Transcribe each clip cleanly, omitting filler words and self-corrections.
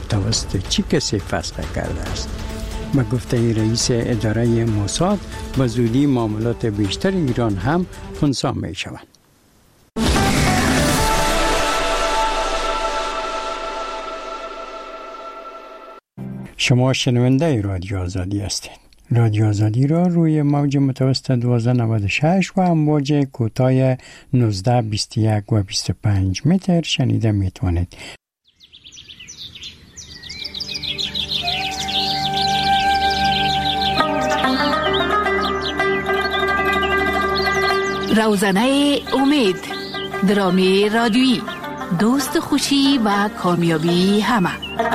توسط چه کسی فسخ کرده است. به گفته رئیس اداره موساد به زودی معاملات بیشتر ایران هم خنثی می شوند. شما شنونده رادیو آزادی هستید. رادیو آزادی را روی موج متوسط 1296 و امواج کوتاه 19, 21 و 25 متر شنیده می توانید. روزنه امید، درامی رادیویی، دوست خوشی و کامیابی همه.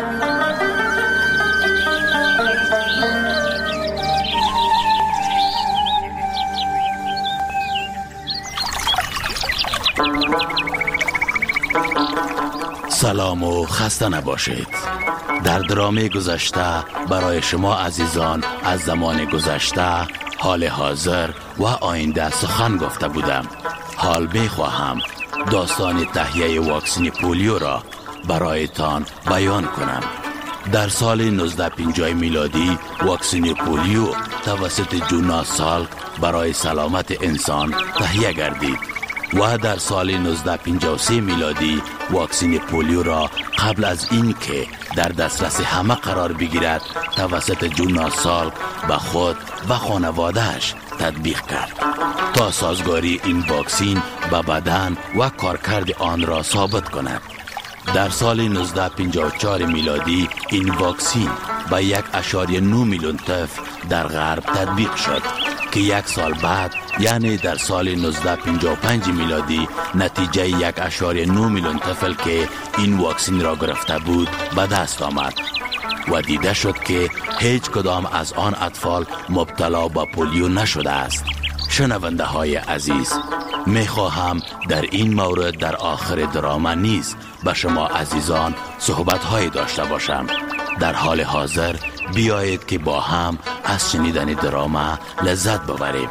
سلام و خسته نباشید. در درام گذشته برای شما عزیزان از زمان گذشته، حال حاضر و آینده سخن گفته بودم. حال بخواهم داستان تهیه واکسن پولیو را برایتان بیان کنم. در سال 1950 میلادی واکسن پولیو توسط جوناس سالک برای سلامت انسان تهیه گردید و در سال 1953 میلادی واکسن پولیو را قبل از این که در دسترس همه قرار بگیرد توسط جوناس سالک به خود و خانوادهش تطبیق کرد تا سازگاری این واکسن به بدن و کارکرد آن را ثابت کند. در سال 1954 میلادی این واکسن به 1.9 میلیون طفل در غرب تطبیق شد که یک سال بعد یعنی در سال 1955 میلادی نتیجه 1.9 میلیون طفل که این واکسن را گرفته بود به دست آمد و دیده شد که هیچ کدام از آن اطفال مبتلا به پولیو نشده است. شنونده های عزیز، می خواهم در این مورد در آخر دراما نیز به شما عزیزان صحبت های داشته باشم. در حال حاضر بیایید که با هم از شنیدن دراما لذت ببریم.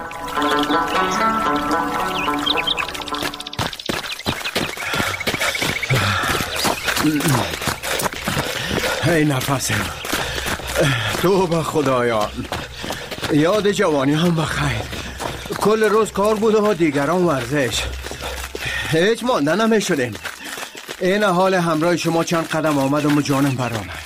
ای نفسم، تو به خدایان، یاد جوانی هم بخیر. کل روز کار بوده و دیگران ورزش، هیچ مانده نمی شدیم. این حال همراه شما چند قدم آمد و جانم برآمد.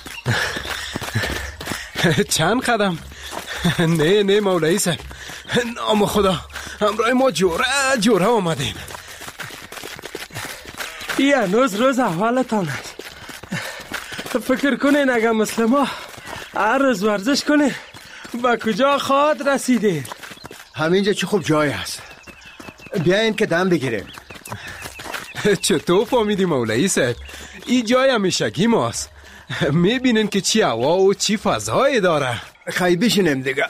چند قدم؟ نه مولایی صاحب، نام خدا، همراه ما جوره آمدیم. این هنوز روز اولتان است. فکر کنین اگر مثل ما هر روز ورزش کنین به کجا خواهد رسیدین؟ همینجا چه خوب جای است، بیاین که دم بگیریم. چطور فهمیدی مولایی صاحب؟ این جای همیشگی ماست. میبینین که چی هوا و چی فضایی داره. خیلی بشینیم دیگه.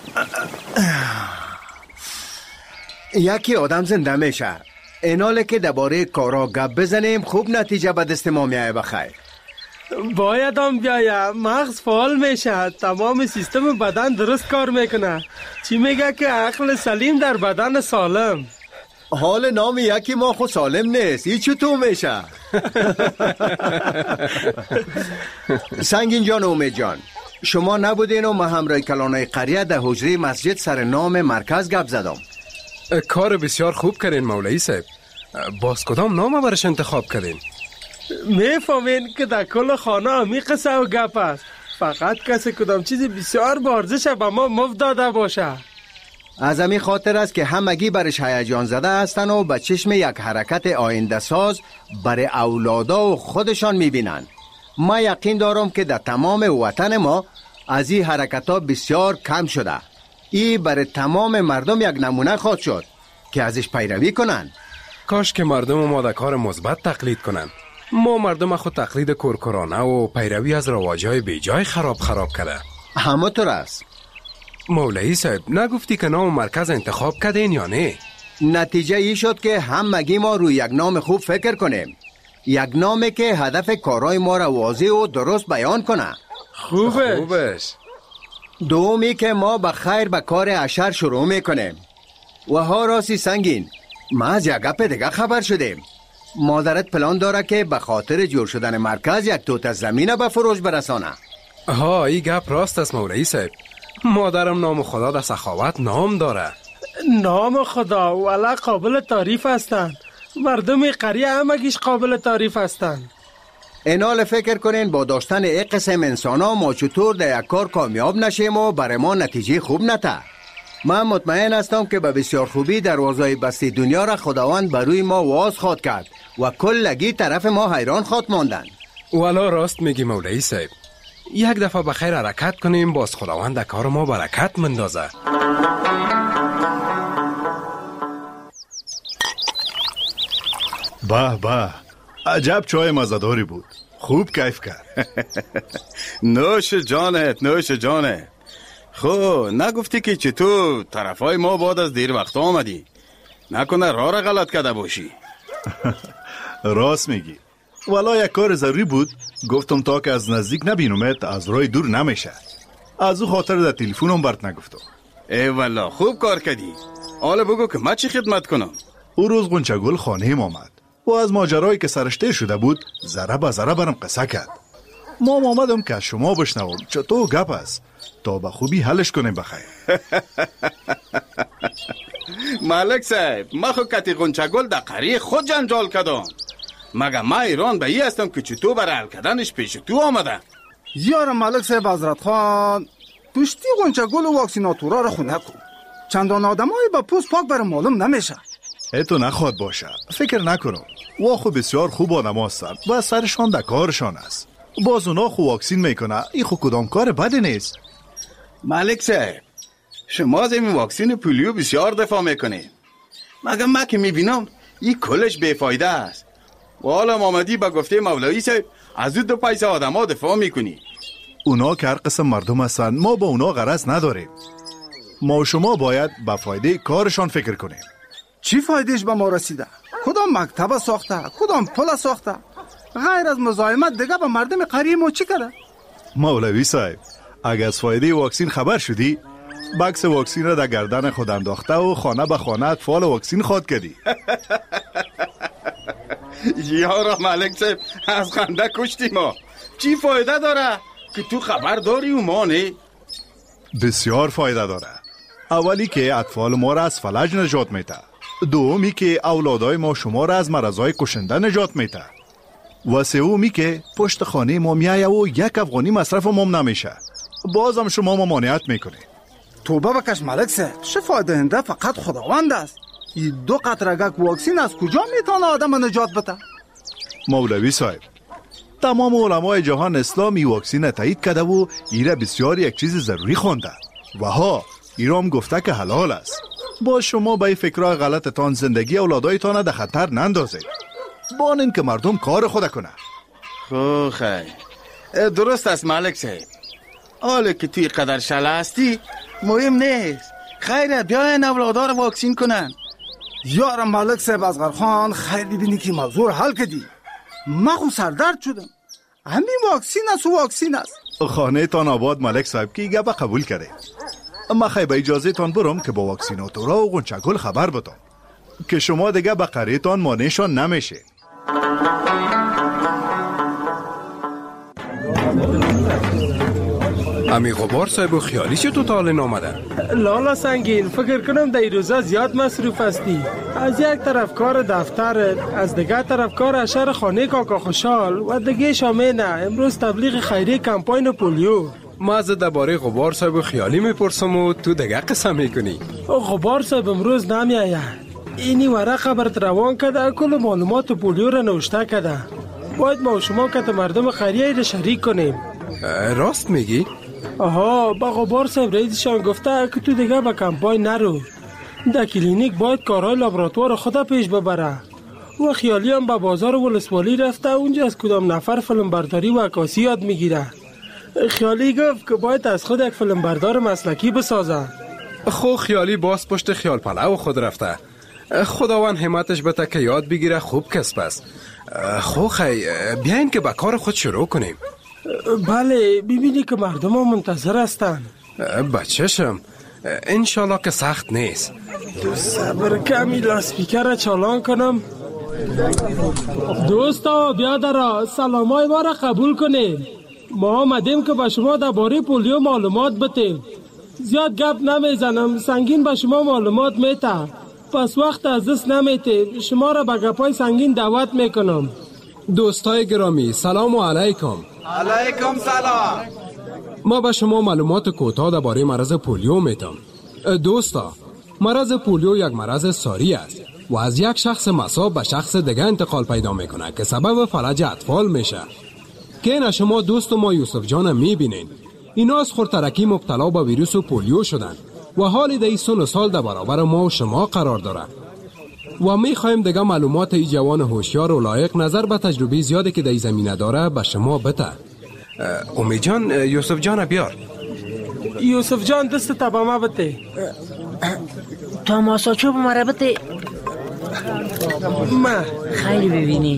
یکی آدم زنده میشه. ایناله که درباره کارا گپ بزنیم خوب نتیجه به دست ما میایه بخیر. باید هم بیایه، مغز فعال میشه، تمام سیستم بدن درست کار میکنه. چی میگه که عقل سلیم در بدن سالم. حال نام یکی ما خود سالم نیست، این چطور میشه؟ سنگین جان و امید جان، شما نبودین و ما همراه کلانای قریه در حجره مسجد سر نام مرکز گپ زدم. کار بسیار خوب کردین مولایی صاحب. باز کدام نام برش انتخاب کردین؟ میفهمین که در کل خانه همی قصه و گپ است. فقط کسی کدام چیزی بسیار بارزش به ما مفت داده باشه. از همین خاطر است که همگی برش هیجان زده هستن و به چشم یک حرکت آینده ساز برای اولادا و خودشان میبینن. ما یقین دارم که در تمام وطن ما از این حرکت ها بسیار کم شده. این برای تمام مردم یک نمونه خواهد شد که ازش پیروی کنن. کاش که مردم ما در کار مثبت تقلید کنن. ما مردم خود تقلید کرکرانه و پیروی از رواجهای بیجای خراب کرده. همونطور است. مولایی صاحب، نگفتی که نام مرکز انتخاب کردین یا نه؟ نتیجه ای شد که همگی ما روی یک نام خوب فکر کنیم. یک نامی که هدف کارهای ما را واضح و درست بیان کنه. خوبش. دومی که ما به خیر به کار اشر شروع میکنیم. و ها راستی سنگین، ما از یک گپ دیگه خبر شدیم. مادرت پلان داره که به خاطر جور شدن مرکز یک توت زمینه به فروش برسانه. ها، این گپ راست است مولوی صاحب. مادرم نام خدا در سخاوت نام داره. نام خدا والا قابل تعریف هستند. مردم قریه همگیش قابل تعریف هستند. اینال فکر کنین با داشتن یک قسم انسان ها ما چطور در یک کار کامیاب نشیم و برای ما نتیجه خوب نته. من مطمئن هستم که به بسیار خوبی دروازه بستی دنیا را خداوند بر روی ما واز خواد کرد و کلگی طرف ما حیران خواد ماندن. والا راست میگی مولوی صاحب. یک دفعه بخیر حرکت کنیم باز خداوند در کار ما برکت مندازه. به به، عجب چای مزداری بود. خوب کیف کرد. نوش جانت، نوش جانت. خب نگفتی که چطور طرفای ما بعد از دیر وقت آمدی؟ نکنه راه را غلط کرده باشی؟ راست میگی. والا یک کار ضروری بود. گفتم تا که از نزدیک نبینمت از راه دور نمیشه. از او خاطر در تلفنم برات نگفتم. ای والا خوب کار کردی. حالا بگو که من چی خدمت کنم؟ او روز غنچه‌گل خانه‌ام آمد و از ماجرایی که سرش تیر شده بود ذره به ذره برام قصه کرد. ما آمدم که از شما بشنوم چطور گپ است تا به خوبی حلش کنیم. بخیر. ملک صاحب، من خود کتی غنچه‌گل در قریه خود جنجال کردم. مگه من ایران به ای هستم که چطور برای حل کردنش پیش تو آمده؟ یار ملک صاحب حضرت خان، پشتی غنچه‌گل و واکسیناتورا را خونه کن. چندان آدمای با پوست پاک برای معلوم نمیشه. تو نخواد باشه. فکر نکنم. وا خو بسیار خوب آدم هستند و سرشان در کارشان است. باز اونا خو واکسین میکنه. این خو کدام کار بدی نیست. ملک صاحب، شما از این واکسین پولیو بسیار دفاع میکنید. مگه من که میبینم این کلش بیفایده است. و حالا آمدی با گفته مولوی صاحب از دو پیسه آدم ها دفاع میکنی. اونا که هر قسم مردم هستند، ما با اونا غرض نداریم. ما و شما باید به فایده کارشان فکر کنیم. چی فایدهش به ما رسیده؟ کدام مکتب ساخته؟ کدام پل ساخته؟ غیر از مزاحمت دیگه به مردم قریه ما چی کرده؟ مولوی صاحب، اگر از فایده واکسین خبر شدی، بکس واکسین را در گردن خود انداخته و خانه به خانه اطفال واکسین خواد کردی. یارا ملک صاحب، از خنده کشتی ما. چی فایده داره که تو خبر داری و ما نه؟ بسیار فایده داره. اولی که اطفال ما را از فلج نجات میده. دومی که اولادای ما شما را از مرضای کشنده نجات میده. و سومی که پشت خانه ما میایه و یک افغانی مصرف ما نمیشه. بازم شما ممانعت میکنه. توبه بکش ملک صاحب، شفا دهنده فقط خداوند است. این 2 قطرگک واکسین از کجا میتونه آدم نجات بده؟ مولوی صاحب، تمام علمای جهان اسلامی واکسین تایید کرده و ایره بسیار یک چیز ضروری خونده و ها ایرام گفته که حلال است. با شما به فکرهای غلطتان زندگی اولادایتان در خطر نندازید. بانین که مردم کار خود کنه. خیر درست است ملک صاحب. حالا که توی قدر شله هستی مهم نیست. خیره بیاین اولادار واکسین کنن. یارم ملک صاحب اصغر خان، خیر ببینی که موضوع حل کردی. من خود سردرد شدم. همین واکسین است و واکسین است. خانه تان آباد ملک صاحب که گپ قبول کرده. اما خیلی به اجازه تان برم که با واکسیناتورا و غنچه‌گل خبر بدم که شما دیگه به قریه تان مانعشان نمیشه. امی غبار صاحب و خیالی چطور تا حال نامده؟ لالا سنگین، فکر کنم در این روزا زیاد مصروف هستی. از یک طرف کار دفتر، از دیگه طرف کار اشر خانه کاکا خوشحال و دیگه شامینه امروز تبلیغ خیریه کمپاین پولیو. ما از درباره غبار صاحب و خیالی میپرسم و تو دیگه قسم میکنی. غبار صاحب امروز نمیآید. اینی ورقه برات روان کرده، کل معلومات پولیو را نوشته کرده. باید ما و شما که مردم خیریه را شریک کنیم. راست میگی؟ آها، با غبار صاحب رئیسشان گفته که تو دیگه به کمپاین نرو. در کلینیک باید کارهای لابراتوار خدا پیش ببره. و خیالی هم به بازار ولسوالی رفته، اونجا از کدام نفر فیلم برداری و عکاسی یاد میگیره. خیالی گفت که باید از خود یک فیلم بردار مسلکی بسازه. خو خیالی باز پشت خیال پلو خود رفته. خداوند همتش بده که یاد بگیره، خوب کسب است. خو خی بیاین که به کار خود شروع کنیم. بله، ببینی که مردم ها منتظر هستن. بچه‌شم انشالله که سخت نیست. تو صبر کمی لاسپیکر را چالان کنم. دوستا بیادرا سلامای ما را قبول کنید. ما آمدیم که به شما درباره پولیو معلومات بتیم. زیاد گپ نمیزنم، سنگین به شما معلومات میته، پس وقت از دست نمیته. شما را به گپای سنگین دعوت میکنم. دوستای گرامی سلام علیکم. علیکم سلام. ما به شما معلومات کوتاه درباره مرض پولیو میتم. دوستا، مرض پولیو یک مرض ساری است و از یک شخص مصاب به شخص دیگه انتقال پیدا میکنه که سبب فلج اطفال میشه. که اینا شما دوست ما یوسف جان میبینین، اینا از خورترکی مبتلا به ویروس پولیو شدن و حالی در سن سال در برابر ما و شما قرار داره و میخوایم دیگه معلومات ای جوان هوشیار و لایق نظر به تجربه زیادی که در زمینه داره به شما بده. امید جان، یوسف جان بیار. یوسف جان دست تبا ما بته. تا ماساچوب مرا بته. ما خیلی ببینی.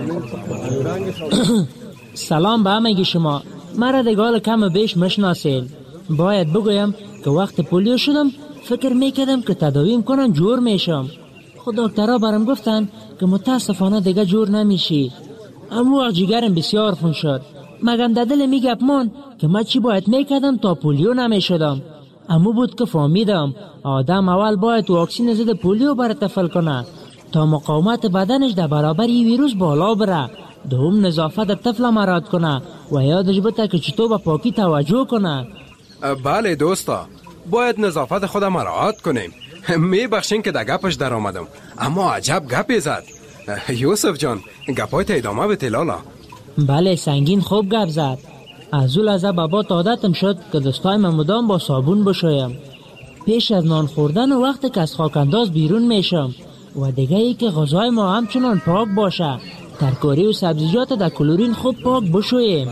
سلام به همگی شما. مرا دیگه کم بیش مشناسید. باید بگویم که وقت پولیو شدم فکر میکردم که تداویم کنن جور میشم. خود دکترها برام گفتن که متاسفانه دیگه جور نمیشی. اما وقت جگرم بسیار خون شد. مگم در دل میگپ من که من چی باید میکردم تا پولیو نمیشدم. اما بود که فهمیدم آدم اول باید واکسین ضد پولیو برای طفل کنه تا مقاومت بدنش در برابر این ویروس بالا بره. دوم نظافت طفل مراعات کنه و یادش بده که چطور به پاکی توجه کنه. بله دوستا، باید نظافت خود مراعات کنیم. میبخشین که در گپش در آمدم، اما عجب گپی زد. یوسف جان، گپایت ادامه بده لالا. بله سنگین خوب گپ زد. از اون لحظه بابا عادتم شد که دستای من مدام با صابون بشویم. پیش از نان خوردن و وقتی که از خاکانداز بیرون میشم و دیگه ای که غذای ما همچنان پاک باشه. ترکاری و سبزیجات در کلورین خوب پاک بشویم.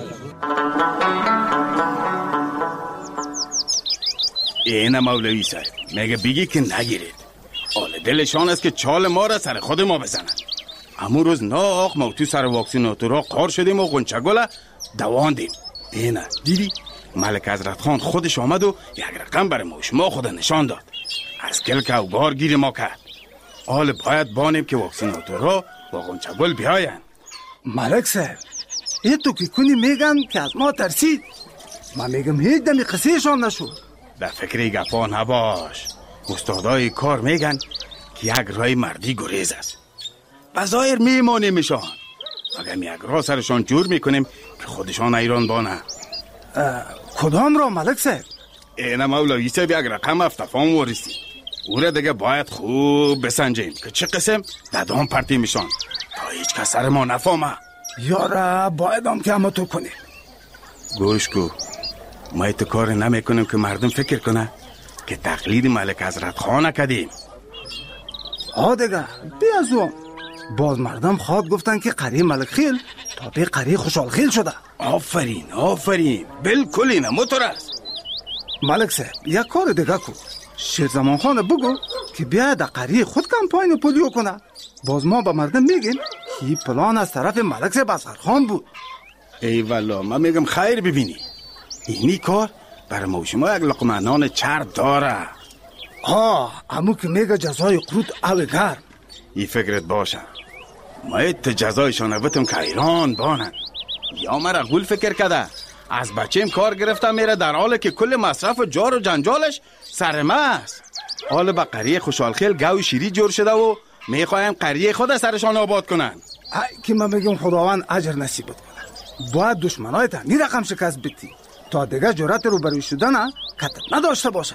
این مولوی صاحب میگه بگی که نگیرید. حال دلشان است که چال ما را سر خود ما بزنن. امو روز ناخ ما تو سر واکسیناتورا قار شدیم و غنچه گل دواندیم. اینه دیدی ملک حضرت خان خودش آمد و یک رقم برای ما شما خود نشان داد. از کلک او بار گیر ما کرد. حال باید بانیم که واکسیناتورا و غنچه گل بیاین. ملک صاحب این تو که کنی میگن که از ما ترسید. من میگم هیچ دمی قصهشان نشد. در فکر گپا نباش. استادای کار میگن که یک رای مردی گریز است. بظاهر میمانیمشان، اگر یک راه سرشان جور میکنیم که خودشان ایران بانه. کدام را ملک صاحب؟ این مولوی صاحب یک رقم افتفام وارسی. او را دیگه باید خوب بسنجیم که چه قسم دادام پرتی میشان تا هیچ کس سر ما نفهمه. یارا باید هم که همه تو کنیم. گوش کو، ما ایتو کار نمیکنیم که مردم فکر کنه که تقلید ملک حضرت خان کردیم. ها دیگه بیازو باز مردم خواد گفتن که قری ملک خیل تا به قری خوشحال خیل شده. آفرین آفرین، بالکل اینه موتور است. ملک صاحب یک کار دیگه کو، شیرزمان خان بگو که بیا در قری خود کمپاین پولیو کنه. باز ما به مردم میگیم که پلان از طرف ملک صاحب اصغر خان بود. ای والا من میگم خیر ببینی، اینی کار برای ما شما یک لقمه نان چرب داره. امو که میگه جزای قروت او گرم. ای فکرت باشه ما ایت جزایشان بتم که ایران بانن. یا مرا غول فکر کده از بچیم کار گرفتم میره در حاله که کل مصرف جار و جنجالش سرمه است. حال با قریه خوشحالخیل گوی شیری جور شده و میخوایم قریه خود سرشان آباد کنن. که من بگم خداوند اجر نصیب کنه. باید دشمنای تنی رقم شکست بیتی تا دیگه جرأت رو بروی شدن کتت نداشته باشه.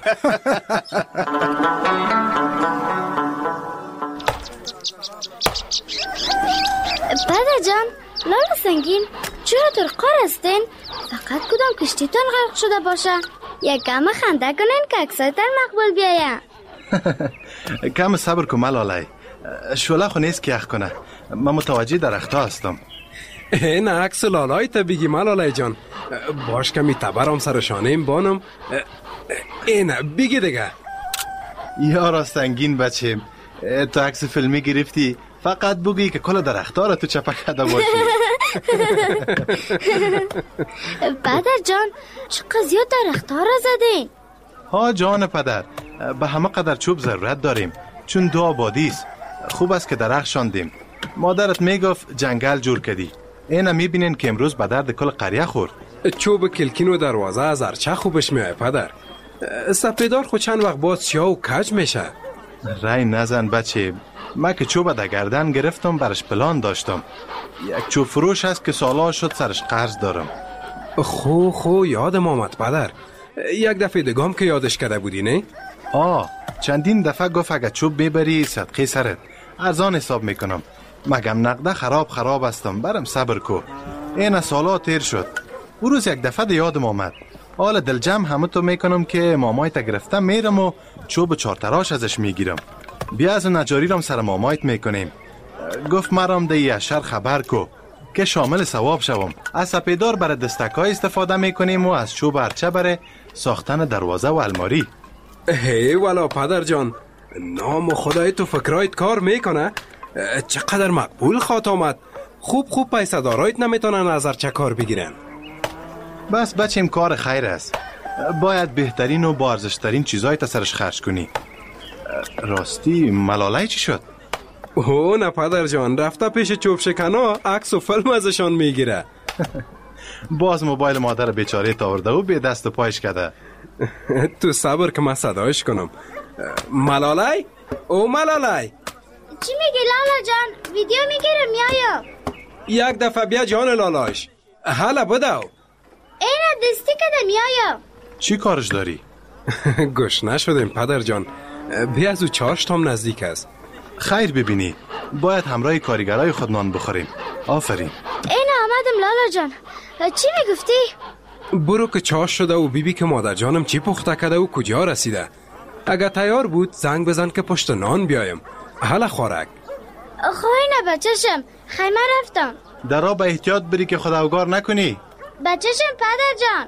پدر جان، لالا سنگین چرا ترقار هستین؟ فقط کدام کشتیتان غرق شده باشه. یک کم خنده کنین که اکسایتر مقبول بیایم. کم صبر کن ملاله، شوله خو نیست که یخ کنه. من متوجه درخت ها هستم. این عکس لالای تا بگی ملاله جان. باش کمی تبرم سر شانیم بانم. این بگی دیگه. یارا سنگین بچیم، تو عکس فیلمی گرفتی، فقط بگی که کل درخت‌ها را تو چپک کرده باشی. پدر جان چقدر زیاد درخت‌ها را زدین؟ ها جان پدر، به همه قدر چوب ضرورت داریم چون دو آبادی است. خوب است که درخت شاندیم مادرت میگفت جنگل جور کردی. اینا میبینین که امروز به درد کل قریه خورد. چوب کلکین و دروازه از ارچه خوبش میای پدر. سپیدار خود چند وقت باز سیاه و کج میشه. رای نزن بچه. من که چوب در گردن گرفتم برش پلان داشتم. یک چوب فروش هست که سالا شد سرش قرض دارم. خو یادم آمد پدر. یک دفعه دگام که یادش کرده بودی نه؟ چندین دفعه گفت اگه چوب ببری صدقه سرت ارزان حساب میکنم. مگم نقده خراب هستم، برم صبر کو. این سالا تیر شد. او روز یک دفعه یادم آمد. حالا دلجم همه تو میکنم که مامایت گرفتم میرم و چوب چارتراش ازش میگیرم. بیا از نجاری رم سر مامایت میکنیم. گفت مرام ده یشر خبر کو که شامل ثواب شوم. از سپیدار برای دستکای استفاده میکنیم و از چوب ارچه برای ساختن دروازه و الماری. هی والا پدر جان، نام خدای تو فکرایت کار میکنه. چقدر مقبول خواهد آمد. خوب پیسه دارایت نمیتونن از ارچه کار بگیرن. بس بچیم کار خیر است. باید بهترین و با ارزشترین چیزای تا سرش خرج کنی. راستی ملالای چی شد؟ نه پدر جان، رفته پیش چوب شکنا عکس و فیلم ازشان میگیره. باز موبایل مادر بیچاره تاورده و به دست و پایش کرده. تو صبر که من صدایش کنم. ملالای؟ او ملالای، چی میگی لالا جان؟ ویدیو میگیرم میایا. یک دفعه بیا جان لالایش. حالا بدو. اینا دستی کده میایا. چی کارش داری؟ گوش نشدیم پدر جان. بیا از او چاشتام نزدیک است. خیر ببینی، باید همراه کارگرای خود نان بخوریم. آفرین. اینا آمدم لالا جان. چی میگفتی؟ برو که چاش شده و بیبی که مادر جانم چی پخته کرده و کجا رسیده. اگه تیار بود زنگ بزن که پشت نان بیایم. حالا خورک. نه بچه‌شم، خیمه رفتم. درا به احتیاط بری که خداوگار نکنی. بچه‌شم پدر جان.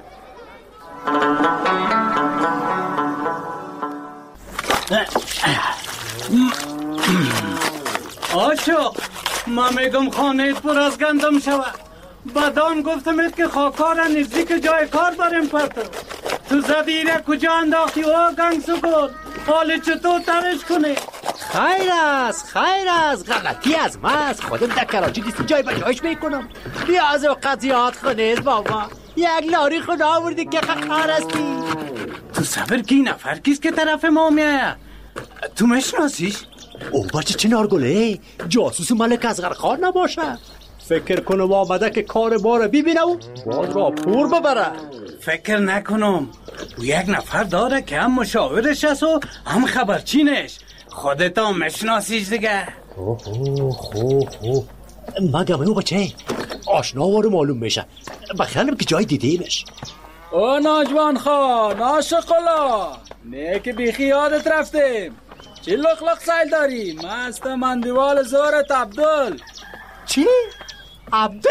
آشو، من میگم خانهت پر از گندم شود. بدان گفتمت که خاکار نزدیک جای کار بریم پرتو. تو زدیره کجا انداختی و گنگ سکون. حال چطور ترش کنی؟ خیر است غلطی از من است. خودم در کراچی دیستی جای بجایش میکنم. بیا از او قضیات خونید بابا. یک لاری خدا آوردی که خار هستی. تو صبر کی نفر کیست که طرف ما میایه؟ تو مشناسیش؟ او بچه چنارگله جاسوس ملک اصغر خان نباشه. فکر کنم آمده که کار ما رو ببینه و باز را پور ببره. فکر نکنم. او یک نفر داره که هم مشاورش است و هم خبرچینش. خودت هم مشناسیش دیگه. مگم او بچه آشنا وارو معلوم میشه. بخیالم که جای دیدیمش. او ناجوان خان آشقلا نه که بیخی یادت رفتیم. چی لخلق سایل داری؟ مست مندوال زورت عبدال. چی؟ عبدال؟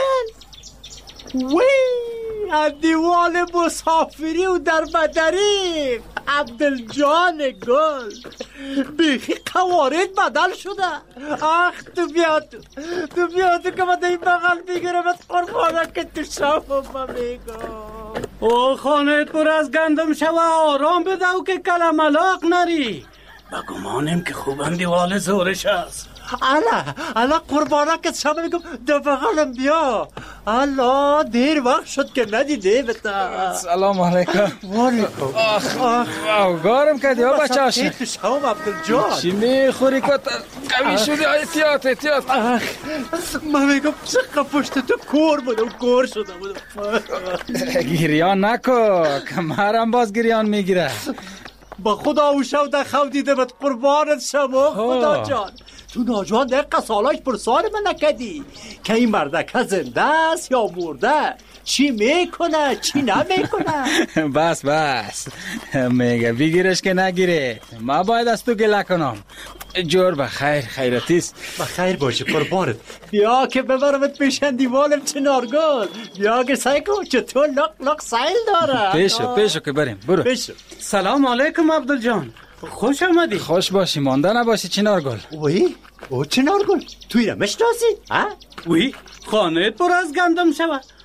وی عبدیوال مسافری و در بدری عبدال جان گل بیخی قوارد بدل شده. آخ تو بیاد که من این بغل بگیرم از قربانه که تو شما میگم. او خانهت پر از گندم شوه آرام بده و که کلم علاق نری. بگمانم که خوبم دیوال زورش هست. الا قربانه که شما میگم دو بغلم بیا. الا دیر وقت شد که ندیده بتا. سلام علیکم. وعلیکم. آخ گارم کردی ها بچه هاشی. تو شما عبدالجان چی میخوری که قوی شدی؟ احتیاط من میگم چقدر پشت تو کور بود و کور شده بود. گریان نکو کمرم باز گریان میگیره. با خدا او شو در خو دیده بد قربانت شما خدا جان. تو ناجوان دقیقه سالاش پرسان من نکدی که این مردکه زنده است یا مرده؟ چی میکنه چی نمیکنه؟ بس میگه بگیرش که نگیره. ما باید از تو گله کنم. جور بخیر خیرتیست. بخیر باشه قربانت. بیا که ببرمت پیشن دیوالم چنارگل. بیا که سعی کن چطور لق سایل داره. پیشو که بریم برو. پیشو. سلام علیکم عبدال جان. خوش آمدی. خوش باشی مانده نباشی چنارگل. وی او چنارگل توی رو مشناسی؟ وی خانهت پر از گندم شود.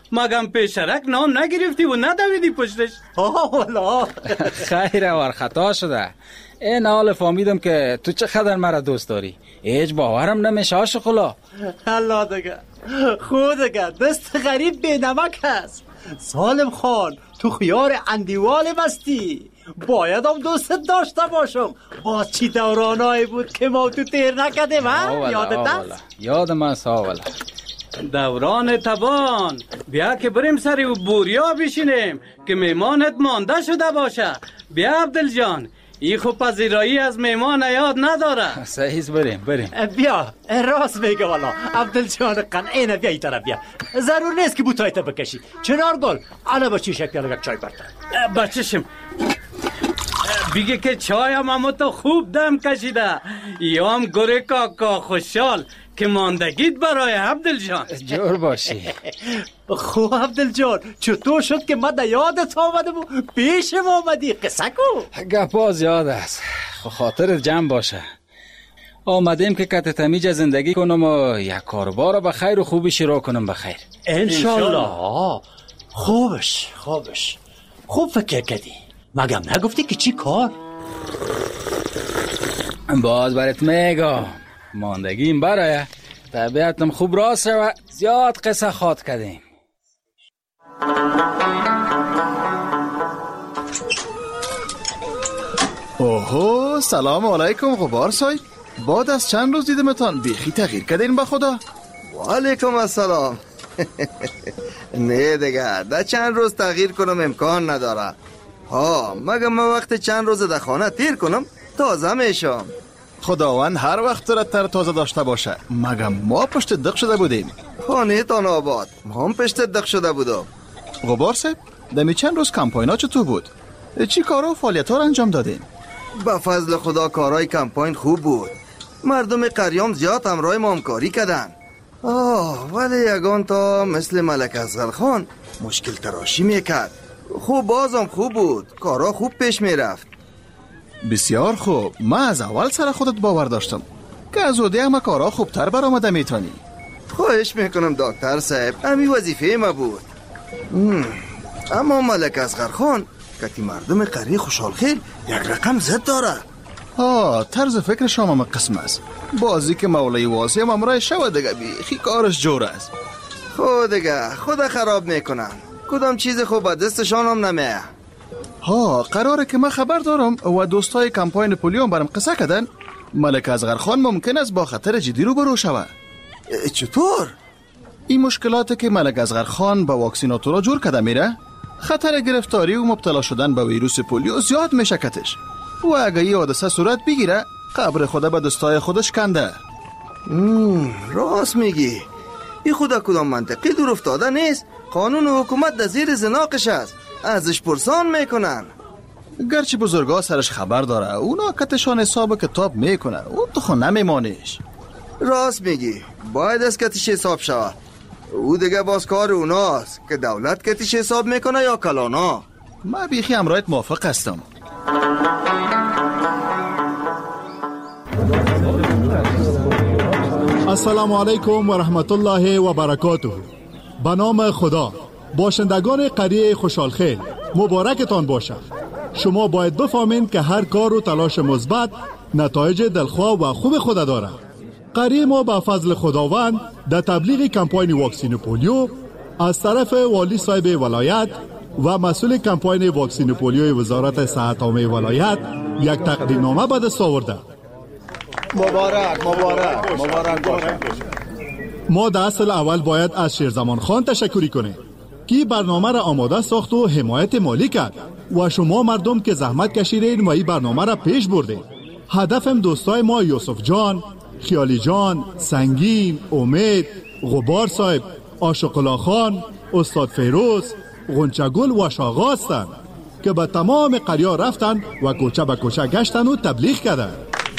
مگم پیشرک نام نگرفتی و ندویدی پشتش؟ والا خیره ور خطا شده. این حال فهمیدم که تو چقدر مرا دوست داری. هیچ باورم نمیشه عاشق‌الله. الله دیگه خود دیگه دست غریب بی نمک هست. سالم خان تو خیار اندیوال بستی. باید هم دوستت داشته باشم. باز چی دورانایی بود که ما تو تیر نکدیم ها؟ یادت هست؟ یادم هست والا. دوران تبان بیا که بریم سری و بوریا بشینیم که میمانت مانده شده باشه. بیا عبدالجان، ای خوب پذیرایی از میمان یاد نداره. صحیح بریم. بیا راست میگه والا. عبدالجان قنعینه بیا ای طرف بیا. ضرور نیست که بوتایت بکشی. چنار گل انا با چی شکل چای برتن بچشم. بگه که چای هم تو خوب دم کشیده. یا هم گره کاکا خوشحال که ماندگیت برای عبدالجان. جور باشی. خوب عبدالجان چطور شد که من یادت آمده بود پیش ما آمدی؟ قصه کو. گپاز یاد است. خاطرت جمع باشه. آمدیم که کت تمیج زندگی کنم و یک کاربار رو بخیر و خوبی شروع کنم بخیر. انشالله. خوبش خوب فکر کردی. مگم نگفتی که چی کار؟ باز برات میگم ماندگیم برای طبیعتم خوب راست و زیاد قصه خواد کردیم. اوهو سلام علیکم غبار صاحب. بعد از چند روز دیدمتان بیخی تغییر کردین به خدا. و علیکم السلام. نه دیگه ده چند روز تغییر کنم امکان نداره. ها مگه من وقت چند روز در خانه تیر کنم تازه میشم. خداوند هر وقت را تر تازه داشته باشه. مگه ما پشت دق شده بودیم؟ خانه تان آباد ما هم پشت دق شده بودم. غبار صاحب دمی چند روز کمپاین ها چطور بود؟ چی کارا و فعالیت ها را انجام دادین؟ به فضل خدا کارهای کمپاین خوب بود. مردم قریام زیاد همراه ما همکاری کردن. ولی یگان تا مثل ملک اصغر خان مشکل تراشی میکرد. خوب بازم خوب بود. کارا خوب پیش میرفت. بسیار خوب. من از اول سر خودت باور داشتم که از اوده همه کارا خوبتر برآمده میتونی. خواهش میکنم دکتر صاحب، همی وظیفه ما بود. اما ملک اصغر خان کتی مردم قریه خوشحال خیل یک رقم زد داره. طرز فکر شما هم قسم است. بازی که مولای واسی هم امرای شود دیگه بیخی کارش جور است. خود دیگه خدا خراب میکنن. کدام چیز خوب به دستشان هم نمیه. قراره که من خبر دارم و دوستای کمپاین پولیو برام قصه کردن ملک اصغر خان ممکن است با خطر جدی رو برو شود. چطور؟ این مشکلاتی که ملک اصغر خان با واکسیناتورا جور کرده میره، خطر گرفتاری و مبتلا شدن به ویروس پولیو زیاد میشه کتش. و اگه یه حادثه صورت بگیره قبر خدا به دستای خودش کنده. راست میگی. این خدا کدام منطقی دور افتاده نیست. قانون و حکومت در زیر زناقش است. ازش پرسان میکنن. گرچه بزرگا سرش خبر داره اونا کتشان حساب کتاب میکنه. اون تو خود نمیمانیش. راست میگی. باید از کتش حساب شود. او دیگه باز کار اوناست که دولت کتش حساب میکنه یا کلانا. من بیخی امرایت موافق هستم. السلام علیکم و رحمت الله و برکاته. به نام خدا. باشندگان قریه خوشحالخیل مبارکتان باشه. شما باید بفهمید که هر کار و تلاش مثبت نتایج دلخواه و خوب خود داره. قریه ما به فضل خداوند در تبلیغ کمپاین واکسین پولیو از طرف والی صاحب ولایت و مسئول کمپاین واکسین پولیو وزارت صحت عامه ولایت یک تقدیرنامه به دست آورده. مبارک باشه. ما در اصل اول باید از شیرزمان خان تشکری کنیم که برنامه را آماده ساخت و حمایت مالی کرد و شما مردم که زحمت کشیدین و این برنامه را پیش بردین. هدفم دوستای ما یوسف جان، خیالی جان، سنگین، امید، غبار صاحب، عاشق‌الله خان، استاد فیروز، غنچگل و شاغا هستند که به تمام قریه رفتن و کوچه به کوچه گشتن و تبلیغ کردن.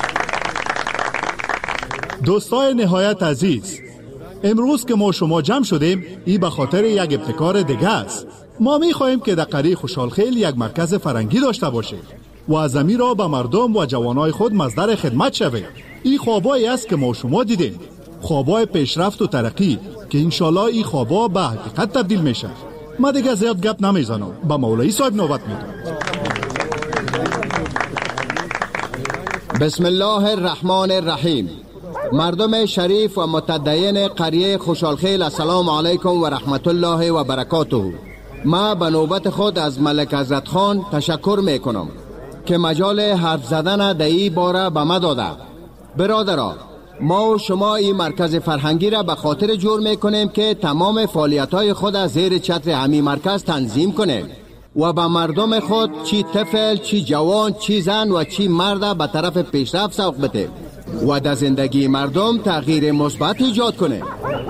دوستای نهایت عزیز، امروز که ما شما جمع شدیم این به خاطر یک ابتکار دیگه است. ما میخواهیم که در قریه خوشحالخیل یک مرکز فرنگی داشته باشه و از امیر را به مردم و جوانای خود مصدر خدمت شوه. این خوابایی است که ما شما دیدیم. خوابای پیشرفت و ترقی که انشالله این خوابا به حقیقت تبدیل میشه. ما دیگه زیاد گپ نمیزنم، با مولوی صاحب نوبت میدم. بسم الله الرحمن الرحیم. مردم شریف و متدین قریه خوشحالخیل، السلام علیکم و رحمت الله و برکاته. ما به نوبت خود از ملک حضرت خان تشکر میکنم که مجال حرف زدن در این باره به ما داده. برادران، ما و شما این مرکز فرهنگی را به خاطر جور میکنیم که تمام فعالیت‌های خود از زیر چتر همین مرکز تنظیم کنیم و به مردم خود چی طفل، چی جوان، چی زن و چی مرد به طرف پیشرفت سوق بده و در زندگی مردم تغییر مثبت ایجاد کنه.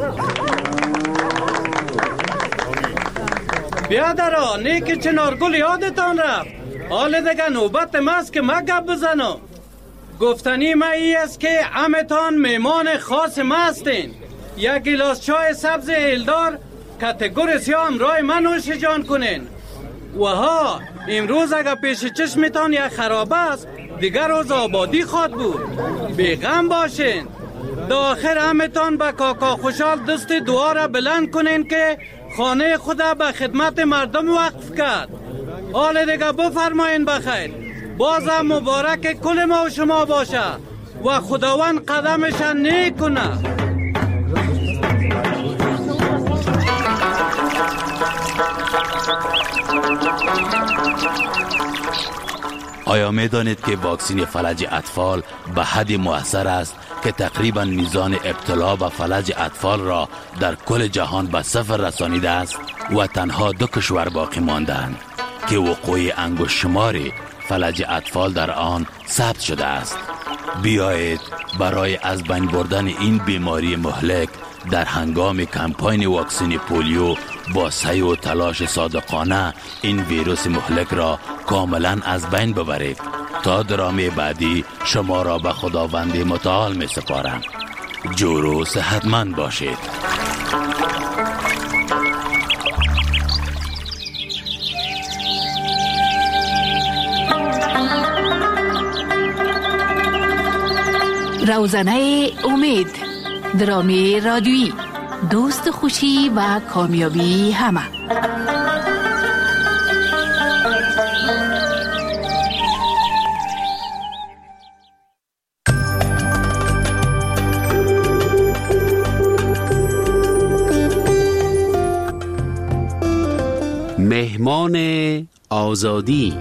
بیادران، نیک چنارگل یادتان رفت. حال دیگه نوبت ماست که ما گپ بزنم. گفتنی ما ای است که همتان میمان خاص ما هستین. یک گلاس چای سبز هلدار کاتگوری سیاه همراه من نوش جان کنین. و ها، امروز اگر پیش چشمتان یک خرابه است، دیگر روز آبادی خواد بود. بیغم باشین. در آخر همتان به کاکا خوشحال دست دعا را بلند کنین که خانه خدا به خدمت مردم وقف کرد. حال دیگه بفرماین بخیر. بازم مبارک کل ما و شما باشه و خداوند قدمش نیک کنه. آیا می دانید که واکسین فلج اطفال به حد مؤثر است که تقریبا میزان ابتلا به فلج اطفال را در کل جهان به صفر رسانیده است و تنها 2 کشور باقی ماندند که وقوع انگشت شماری فلج اطفال در آن ثبت شده است. بیایید برای از بین بردن این بیماری مهلک در هنگام کمپاین واکسن پولیو با سعی و تلاش صادقانه این ویروس مهلک را کاملا از بین ببرید. تا درامه بعدی شما را به خداوند متعال می سپارم. جور و صحتمند باشید. روزنه امید، درامی رادیویی، دوست خوشی و کامیابی همه. مهمان آزادی.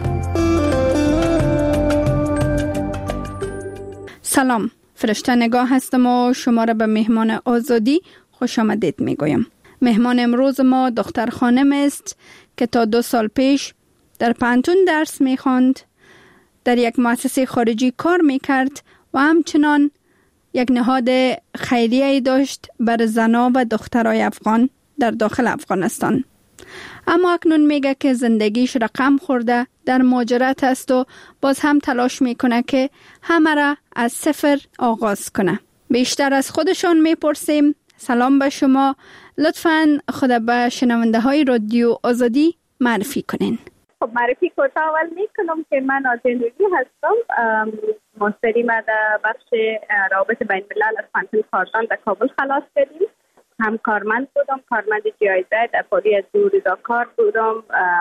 سلام، فرشته نگاه هستم و شما را به مهمان آزادی خوش آمدید میگویم. مهمان امروز ما دختر خانم است که تا 2 سال پیش در پانتون درس میخواند، در یک مؤسسه خارجی کار میکرد و همچنان یک نهاد خیریه‌ای داشت بر زنان و دخترای افغان در داخل افغانستان. اما اکنون میگه که زندگیش رقم خورده، در مهاجرت است و باز هم تلاش میکنه که همه را از صفر آغاز کنه. بیشتر از خودشان میپرسیم. سلام به شما، لطفاً خود به شنونده های رادیو آزادی معرفی کنین. خب معرفی کوتاه اول میکنم که من آزینوی هستم. ماستری ما در بخش روابط بین الملل از پانتون خارجان در کابل خلاص کردیم. هم کارمند بودم، کارمند جایزه در پالی از رضا کار بودم.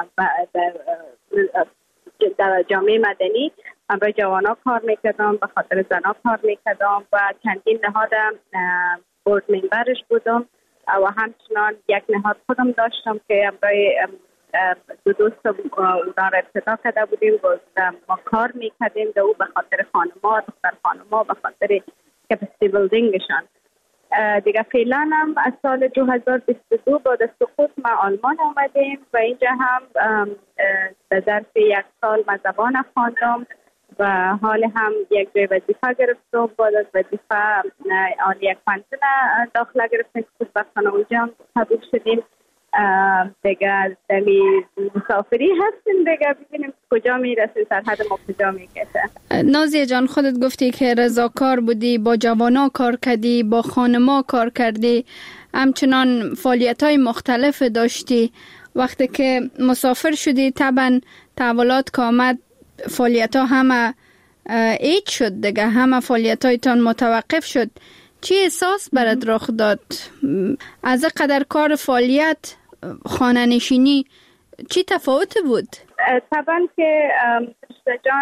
در جامعه مدنی برای جوانا کار میکردم، به خاطر زنا کار میکردم و چندین نهاد بورد ممبرش بودم و همچنان یک نهاد خودم داشتم که برای 2 دوست اونا را ابتدا کرده بودیم و ما کار میکردیم در او به خاطر خانما، دختر خانما، به خاطر کپاسیتی بیلدینگشان. دیگه فعلا هم از سال 2022 بعد از سقوط ما آلمان آمدیم و اینجا هم در ظرف 1 سال ما زبان خواندم و حال هم یک جای وظیفه گرفتم. بعد از وظیفه آن یک پانتون داخله گرفتیم که خوشبختانه اونجا هم قبول شدیم. دیگه دمی مسافری هستیم، دیگه ببینیم کجا میرسیم، سرحد ما کجا میکشه. نازیه جان، خودت گفتی که رضاکار بودی، با جوانا کار کردی، با خانما کار کردی، همچنان فعالیت‌های مختلف داشتی. وقتی که مسافر شدی طبعا تحولات که آمد فعالیت‌ها همه ایج شد دیگه، همه فعالیت‌هایتان متوقف شد. چی احساس برات رخ داد؟ از قدر کار فعالیت خانه نشینی چی تفاوت بود؟ طبعا که جان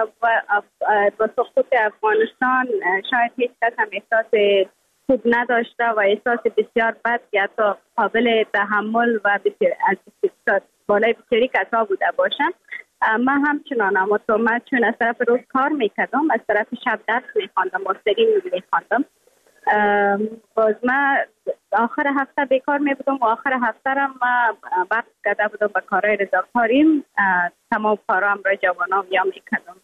با سقوط افغانستان شاید هیچ کس هم احساس خوب نداشته و احساس بسیار بد که حتی قابل تحمل و از بالای بسیاری کسا بوده باشن. من همچنان، اما تو من چون از طرف روز کار میکردم، از طرف شب درس میخواندم، ماستری میخواندم، باز من آخر هفته بیکار می بودم و آخر هفته را من وقت کرده بودم به کارهای رضاکاریم، تمام کارام را جوانام یا میکردم.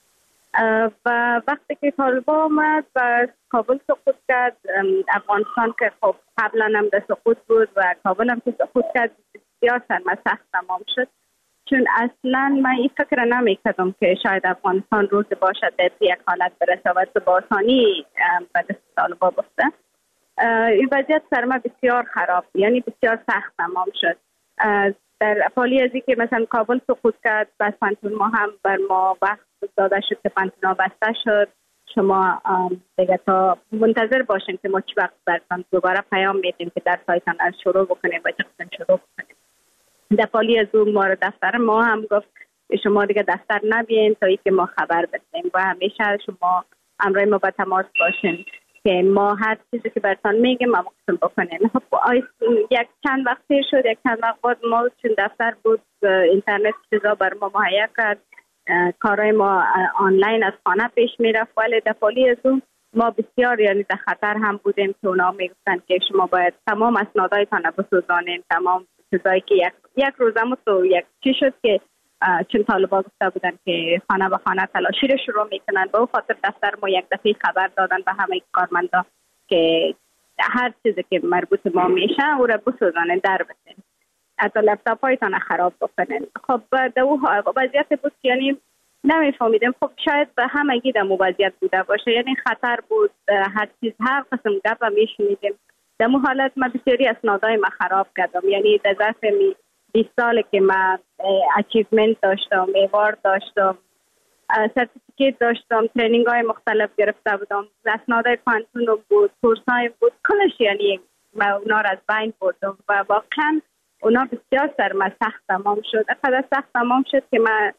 و وقتی که طالبان آمد و کابل سقوط کرد، افغانستان که خب قبلا هم در سقوط بود و کابل هم که سقوط کرد، بسیار سخت تمام شد. چون اصلا من این فکر نمی کردم که شاید افغانستان روز باشد در یک حالت برسه و با آسانی به دست طالبان بفته. این وضعیت سر ما بسیار خراب، یعنی بسیار سخت تمام شد. در حالی از که مثلا کابل سقوط کرد، بس پانتون ما هم بر ما وقت داده شد که پانتون بسته شد. شما دیگه تا منتظر باشین که ما چی وقت برتان دوباره پیام میدیم که در سایتان از شروع بکنیم و چقدر شروع بکنیم. در حالی از اون ما دفتر ما هم گفت شما دیگه دفتر نبین تا اینکه ما خبر بدیم و همیشه شما همراه ما به تماس باشین که ما هر چیزی که براتون میگیم ما مقسم بکنیم. خب یک چند وقت شد، یک چند وقت بعد ما چون دفتر بود اینترنت چیزا بر ما مهیا کرد، کارهای ما آنلاین از خانه پیش میرفت، ولی در حالی از اون ما بسیار یعنی در خطر هم بودیم که اونا میگفتن که شما باید تمام اسنادایتان بسوزانین، تمام چیزایی که یک روزم تو یک چی شد که چون طالبان گفته بودن که خانه به خانه تلاشی رو شروع میکنن، به خاطر دفتر ما یک دفعه خبر دادن به همه کارمندا که هر چیزی که مربوط ما میشه او را بسوزانن، در بسین، حتی لپتاپ هایتان خراب بکنن. خب در اون وضعیت بود یعنی نمیفهمیدم، خب شاید به همگی در وضعیت بوده باشه، یعنی خطر بود، هر چیز هر قسم گپ میشنیدیم. در اون حالت من بسیاری اسنادای ما خراب کردم، یعنی در ظرف 20 سال که من اچیومنت داشتم، ایوارد داشتم، سرتیفیکیت داشتم، ترینینگ های مختلف گرفته بودم، اسنادای پانتون بود، کورس های بود، کلش یعنی من اونا را از بین بردم و واقعا اونا بسیار سر من سخت تمام شد. اقدر سخت تمام شد که من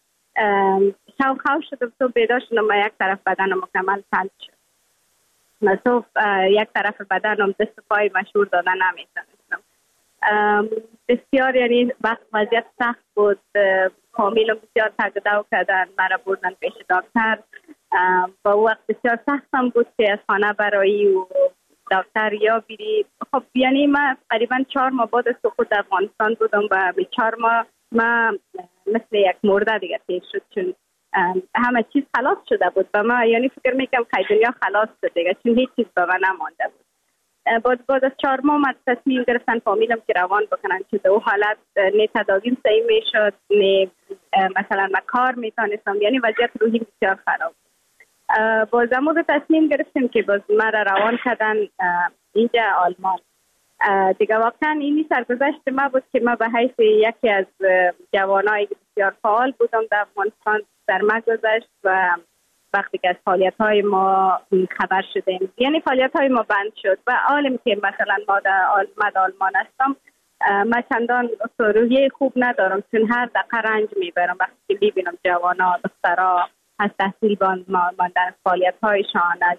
خواه شدم، تو بیدار شدم و یک طرف بدنم مکمل فلج شد. صرف یک طرف بدنم دست پای مشهور دادن نمیتونستم. بسیار یعنی وضعیت سخت بود، فامیلم بسیار تگدو کردن، مرا بردن پیش دکتر. با وقت بسیار سختم بود که از خانه برایی و دکتر یا بیری. خب یعنی من قریبا 4 ماه بعد از سقوط افغانستان بودم و به 4 ماه من مثل یک مرده دیگه تیر شد، چون همه چیز خلاص شده بود و من یعنی فکر میکنم که دنیا خلاص شد دیگه، چون هیچ چیز به من نمانده بود. بعد از 4 ماه من تصمیم گرفتن فامیلم که روان بکنن، چون در اون حالت نه تداویم صحیح میشد، نه مثلا من کار میتونستم، یعنی وضعیت روحی بسیار خراب. باز امروز تصمیم گرفتیم که باز من روان کردن اینجا آلمان. دیگه واقعا اینی سرگذشت ما بود که ما به حیث یکی از جوانای بسیار فعال بودم در افغانستان در ما گذشت و وقتی که از فعالیت‌های ما خبر شدیم، یعنی فعالیت‌های ما بند شد و عالم که مثلا ما در آلمان هستم، من چندان روحیه خوب ندارم، چون هر دقیقه رنج میبرم وقتی که میبینم جوانا دخترها از تحصیل ماندن، فعالیت‌هایشان، از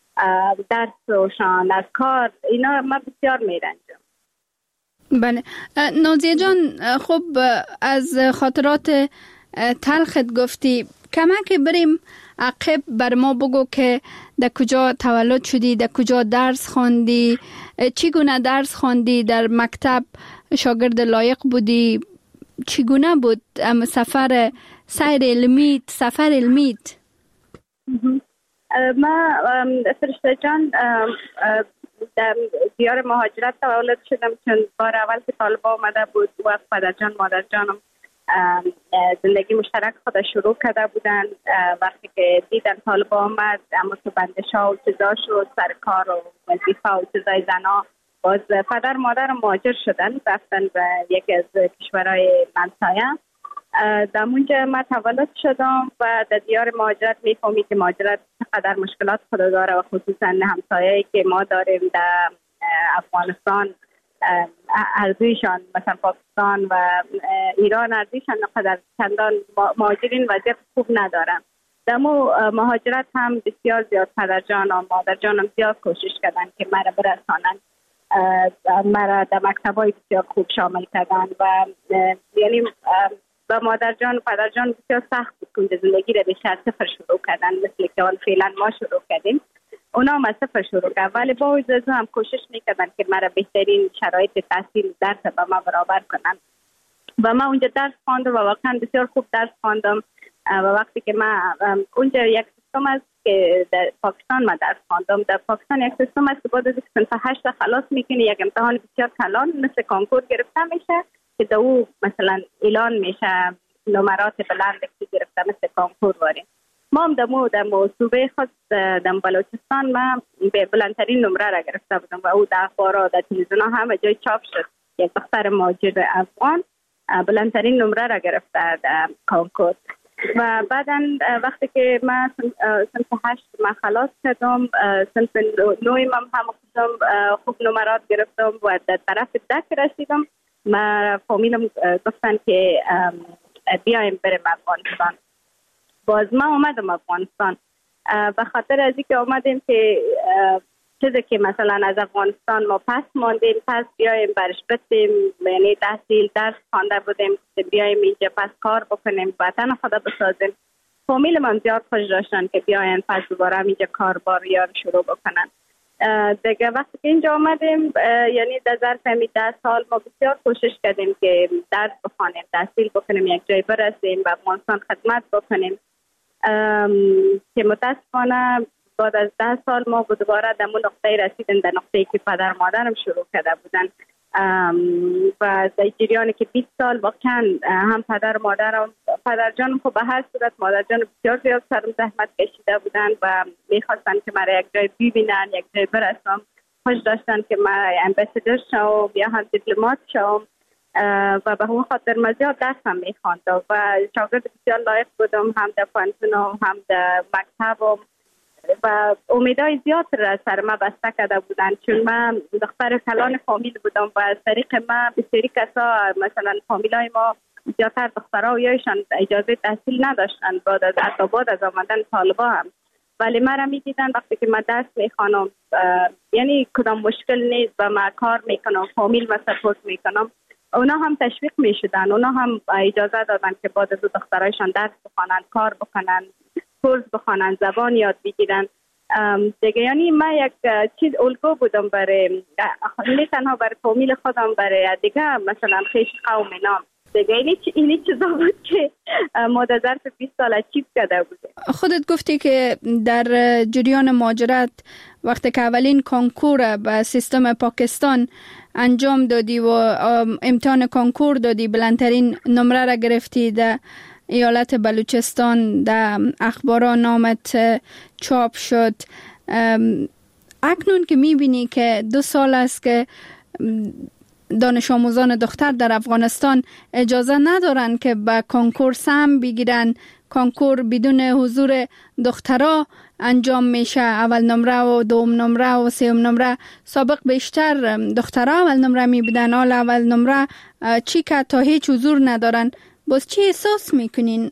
درسشان، از کار، اینا من بسیار میرنجم. بله نازیه جان، خب از خاطرات تلخت گفتی، کمک بریم عقب بر ما بگو که در کجا تولد شدی، در کجا درس خواندی، چگونه درس خواندی، در مکتب شاگرد لایق بودی، چگونه بود سفر علمیت؟ ما فرشته جان در دیار مهاجرت تولد شدم، چون بار اول که طالبان آمده بود و پدر جان مادر جانم زندگی مشترک خود شروع کرده بودن. وقتی که دیدن طالبان آمد، اما تو بندشا و چیزا شد، سر کار و وظیفه و چیزای زنا، باز پدر مادر مهاجر شدن، رفتن به یکی از کشورهای همسایه در اونجا من تولد شدم و در دیار مهاجرت میفهمی که مهاجرت چقدر مشکلات خود داره و خصوصا همسایه‌ای که ما داریم در افغانستان ارزویشان مثلا پاکستان و ایران ارزویشان نقدر چندان مهاجرین وضعیت خوب ندارن. در مهاجرت هم بسیار زیاد پدرجان و مادرجانم زیاد کوشش کردن که مرا برسانن، مرا در مکتبای بسیار خوب شامل کردن و یعنی با مادرجان و پدرجان بسیار سخت بود که زندگی را به صفر شروع کردن، مثل که آن فعلا ما شروع کردیم. اونا هم از صفر شروع کردن، ولی با وجود هم کوشش میکردن که مرا بهترین شرایط تحصیل درس با ما برابر کنن و ما اونجا درس خواندم و واقعا بسیار خوب درس خواندم. و وقتی که ما اونجا یک سیستم است که در پاکستان ما درس خواندم، در پاکستان یک سیستم است که بعد از صنف 8 خلاص میکنی یک امتحان بسیار کلان مثل کنکور گرفته میشه که در او مثلا اعلان میشه نمرات بلند که گرفته مثل کنکور واریم. ما هم در صوبه خود در بلوچستان ما به بلندترین نمره را گرفته بودم و او در اخبار در تلویزیون همه جای چاپ شد. یک دختر مهاجر افغان بلندترین نمره را گرفته در کنکور. و بعدا وقتی که من صنف 8 من خلاص کردم، صنف 9 هم خوب نمرات گرفتم و در طرف دک رسیدم. ما فامیلم گفتن که بیایم بریم افغانستان. باز ما اومدم افغانستان به خاطر از اینکه اومدیم که چیزی که مثلا از افغانستان ما پس ماندیم، پس بیایم برش بتیم، یعنی تحصیل درس خوانده بودیم بیایم اینجا پس کار بکنیم، وطن خدا بسازیم. فامیل من زیاد خوش داشتن که بیاین پس دوباره اینجا کار باریان شروع بکنن. دیگه وقتی که اینجا آمدیم یعنی در ظرف 10 سال ما بسیار کوشش کردیم که درس بخوانیم، تحصیل بکنیم، یک جای برسیم و افغانستان خدمت بکنیم که متاسفانه بعد از 10 سال ما دوباره در اون نقطه رسیدیم، در نقطه‌ای که پدر مادرم شروع کرده بودن و در جریانی که 20 سال واقعا هم پدر مادرم پدر جانم خب به هر صورت مادر جان بسیار زیاد سرم زحمت کشیده بودن و میخواستن که مرا یک جای ببینن، یک جای برسم. خوش داشتن که من امباسادور شوم یا هم دیپلمات شوم و به همون خاطر من زیاد درسم میخواندم و شاگرد بسیار لایق بودم، هم در پانتونم هم در مکتبم و امیدهای زیاد را سر ما بسته کرده بودن، چون من دختر کلان فامیل بودم و از طریق ما بسیاری کسا مثلا فامیلای ما زیادتر دخترها و یایشان اجازه تحصیل نداشتن بعد از آمدن طالبا هم، ولی ما را میدیدن وقتی که من درس میخوانم یعنی کدام مشکل نیست و من کار میکنم، فامیل ما سپورت میکنم، اونا هم تشویق میشدن، اونا هم اجازه دادن که بعد از دخترایشان درس بخوانن، کار بکنن، کورس بخوانن، زبان یاد بگیرن دیگه. یعنی من یک چیز الگو بودم برای نه تنها برای فامیل خودم، برای دیگه مثلا خیش قوم نام دیگه. اینی چیزا بود که ما در ظرف 20 سال اچیو کرده بودیم. خودت گفتی که در جریان مهاجرت وقتی که اولین کنکور به سیستم پاکستان انجام دادی و امتحان کنکور دادی، بلندترین نمره را گرفتی در ایالت بلوچستان، در اخبارا نامت چاپ شد. اکنون که میبینی که 2 سال است که دانش آموزان دختر در افغانستان اجازه ندارن که به کنکور سهم بگیرن، کنکور بدون حضور دخترها انجام میشه، اول نمره و دوم نمره و سوم نمره. سابق بیشتر دخترها اول نمره میبودن، حالا اول نمره چی که تا هیچ حضور ندارن. باز چی احساس میکنین؟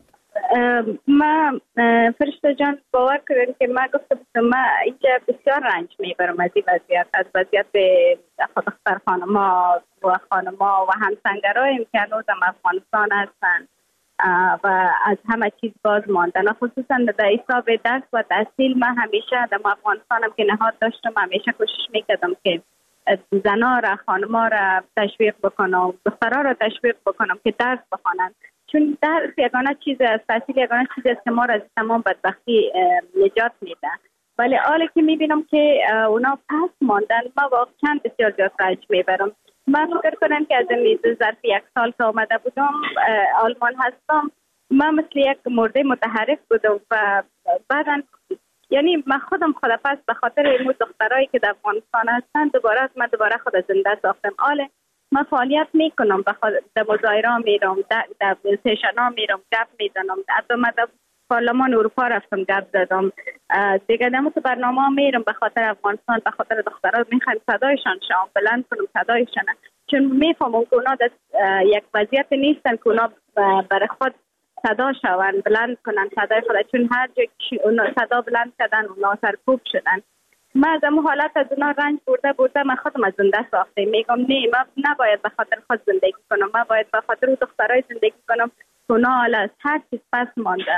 ما فرشته جان باور کنین که ما گفتم ما اینجا بسیار رنج میبرم از این وضعیت، از وضعیت دختر خانما و خانما و همسنگرایم که هنوز هم افغانستان هستن و از همه چیز باز ماندن، خصوصا در حساب درس و تحصیل. من همیشه در افغانستانم که نهاد داشتم همیشه کوشش میکردم که زنها را، خانما را تشویق بکنم، دخترها را تشویق بکنم که درس بخوانن، چون درس یگانه چیز است، تحصیل یگانه چیز است که ما را از تمام بدبختی نجات میده. ولی حالی که میبینم که اونا پس ماندن، ما واقعا بسیار زیاد رنج میبرم. من فکر کنم که از این ظرف 1 سال که آمده بودم آلمان هستم، من مثل یک مرده متحرک بودم و بعدا یعنی من خودم به خاطر این دخترایی که در افغانستان هستن دوباره خود زنده ساختم. آله ما فعالیت میکنم، در مظاهره میرم، در سشن ها میرم، گپ میزنم، حتی من در پارلمان اروپا رفتم گپ زدم دیگه. در تو برنامه میرم به خاطر افغانستان، به خاطر دخترها میخوایم صدایشان شام بلند کنم صدایشان، چون میفهمم که اونا در یک وضعیت نیستن که اونا برای خود صدا شوند، بلند کنن صدای خود، چون هر جا اونا صدا بلند کردن اونا سرکوب شدن. من از اون حالت از اونا رنج برده من خودم از زنده ساخته. میگم نه، من نباید به خاطر خود زندگی کنم، من باید به خاطر اون دخترای زندگی کنم که اونا حالا از هر چیز پس مانده.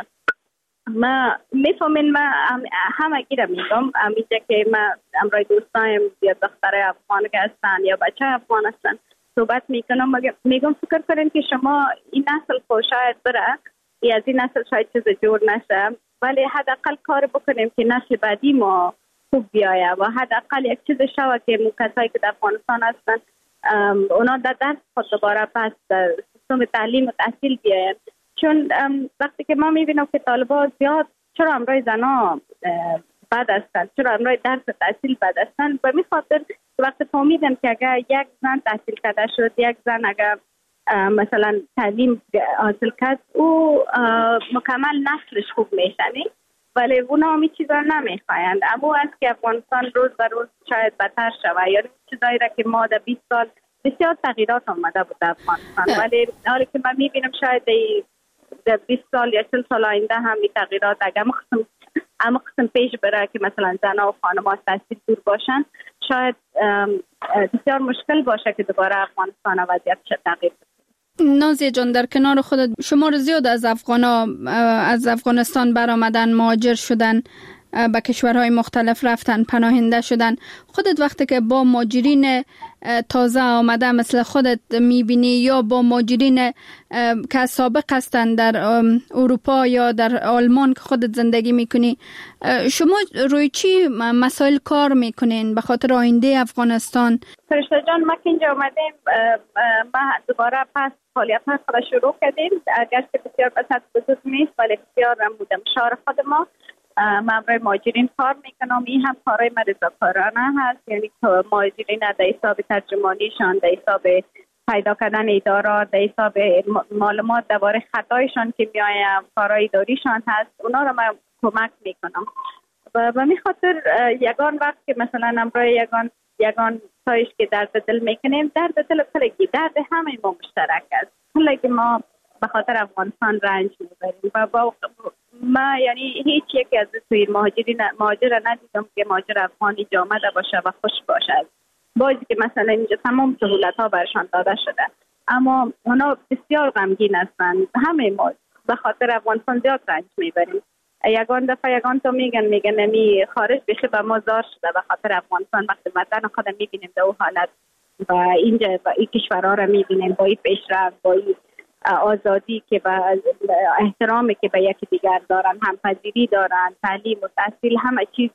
ما میفهمین، من همه گیره میگم امیجا که من امروی دوستایم یا دخترای افغان که هستن یا بچه افغان هستن صحبت میکنم، میگم فکر کنین که شما این نسل خود شاید بره یا از این نسل شاید چیز جور نشه، ولی حداقل کار بکنیم که نسل بعدی ما خوب بیایه و حداقل یک چیز شوه که کسایی که در افغانستان هستن اونا در درس خود دوباره پس در سیستم تعلیم و تحصیل بیاین. چون وقتی که ما میبینم که طالبان زیاد چرا امروی زنا بد هستن، چرا امروی درس تحصیل بد هستن، به می خاطر وقتی فهمیدم که اگر یک زن تحصیل کرده شد، یک زن اگر مثلا تعلیم حاصل کرد او مکمل نسلش خوب میشنی، ولی اونا همی چیزا نمیخوایند. اما از که افغانستان روز به روز شاید بدتر شود، یعنی چیزایی را که ما در 20 سال بسیار تغییرات آمده بود در افغانستان، ولی حالی که من میبینم شاید در 20 سال یا 40 سال آینده هم این تغییرات اگر قسم پیش بره که مثلا زنها و خانم‌ها از تحصیل دور باشن، شاید بسیار مشکل باشه که دوباره افغانستان وضعیت تغییر بده. نازیه جان، در کنار خودت شمار زیاد از از افغانستان برآمدن، مهاجر شدن، به کشورهای مختلف رفتن، پناهنده شدن. خودت وقتی که با مهاجرین تازه آمده مثل خودت میبینی یا با مهاجرین که سابق هستن در اروپا یا در آلمان که خودت زندگی میکنی، شما روی چی مسائل کار میکنین به خاطر آینده افغانستان؟ فرشته جان، ما که اینجا آمدیم ما دوباره پس فعالیت خود شروع کردیم، اگرچه بسیار بسیار بزرگ نیست ولی بسیار بودم شهر خود ما. من برای مهاجرین کار میکنم، این هم کارهای رضاکارانه هست، یعنی مهاجرین در حساب ترجمانیشان، در حساب پیدا کردن ادارات، در حساب معلومات درباره خطایشان که میایم، کارهای اداریشان هست، اونا رو من کمک میکنم. و به می خاطر یگان وقت که مثلا امروی یگان تایش که درد دل میکنیم، درد دل کلگی درد همه ما مشترک است، کلگی ما به خاطر افغانستان رنج میبریم و با ما یعنی هیچ یکی از توی مهاجر ندیدم که مهاجر افغانی جامده باشه و خوش باشه، باید که مثلا اینجا تمام سهولت ها برشان داده شده، اما اونا بسیار غمگین هستن. همه ما به خاطر افغانستان زیاد رنج میبریم. یگان تا میگن نمی خارج بشه به ما زار شده به خاطر افغانستان، وقتی وطن خودم میبینیم در اون حالت و اینجا و این کشورها رو میبینیم با این پیشرفت، با این آزادی که با احترامی که به یکی دیگر دارن، همپذیری دارن، تعلیم و تحصیل، همه چیز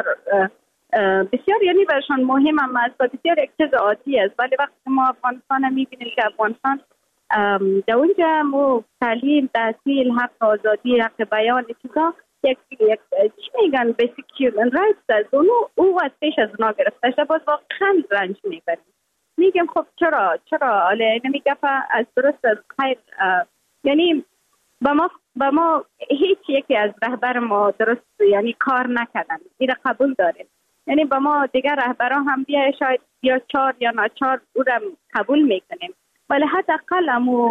بسیار یعنی برشان مهم هم است و بسیار یک چیز عادی است. ولی وقتی ما افغانستان میبینیم که افغانستان در اونجا مو تعلیم، تحصیل، حق آزادی، حق بیان چیزا یک چی میگن بیسیک هیومن رایتس است، اون وقت پیش از اونا گرفته شده، باز واقعا رنج میبریم. میگم خب چرا حالا نمیگه از درست از خیر، یعنی با ما هیچ یکی از رهبر ما درست یعنی کار نکردن، این قبول داریم، یعنی با ما دیگر رهبران هم بیا شاید یا 4 یا ناچار او را قبول میکنیم، ولی حداقل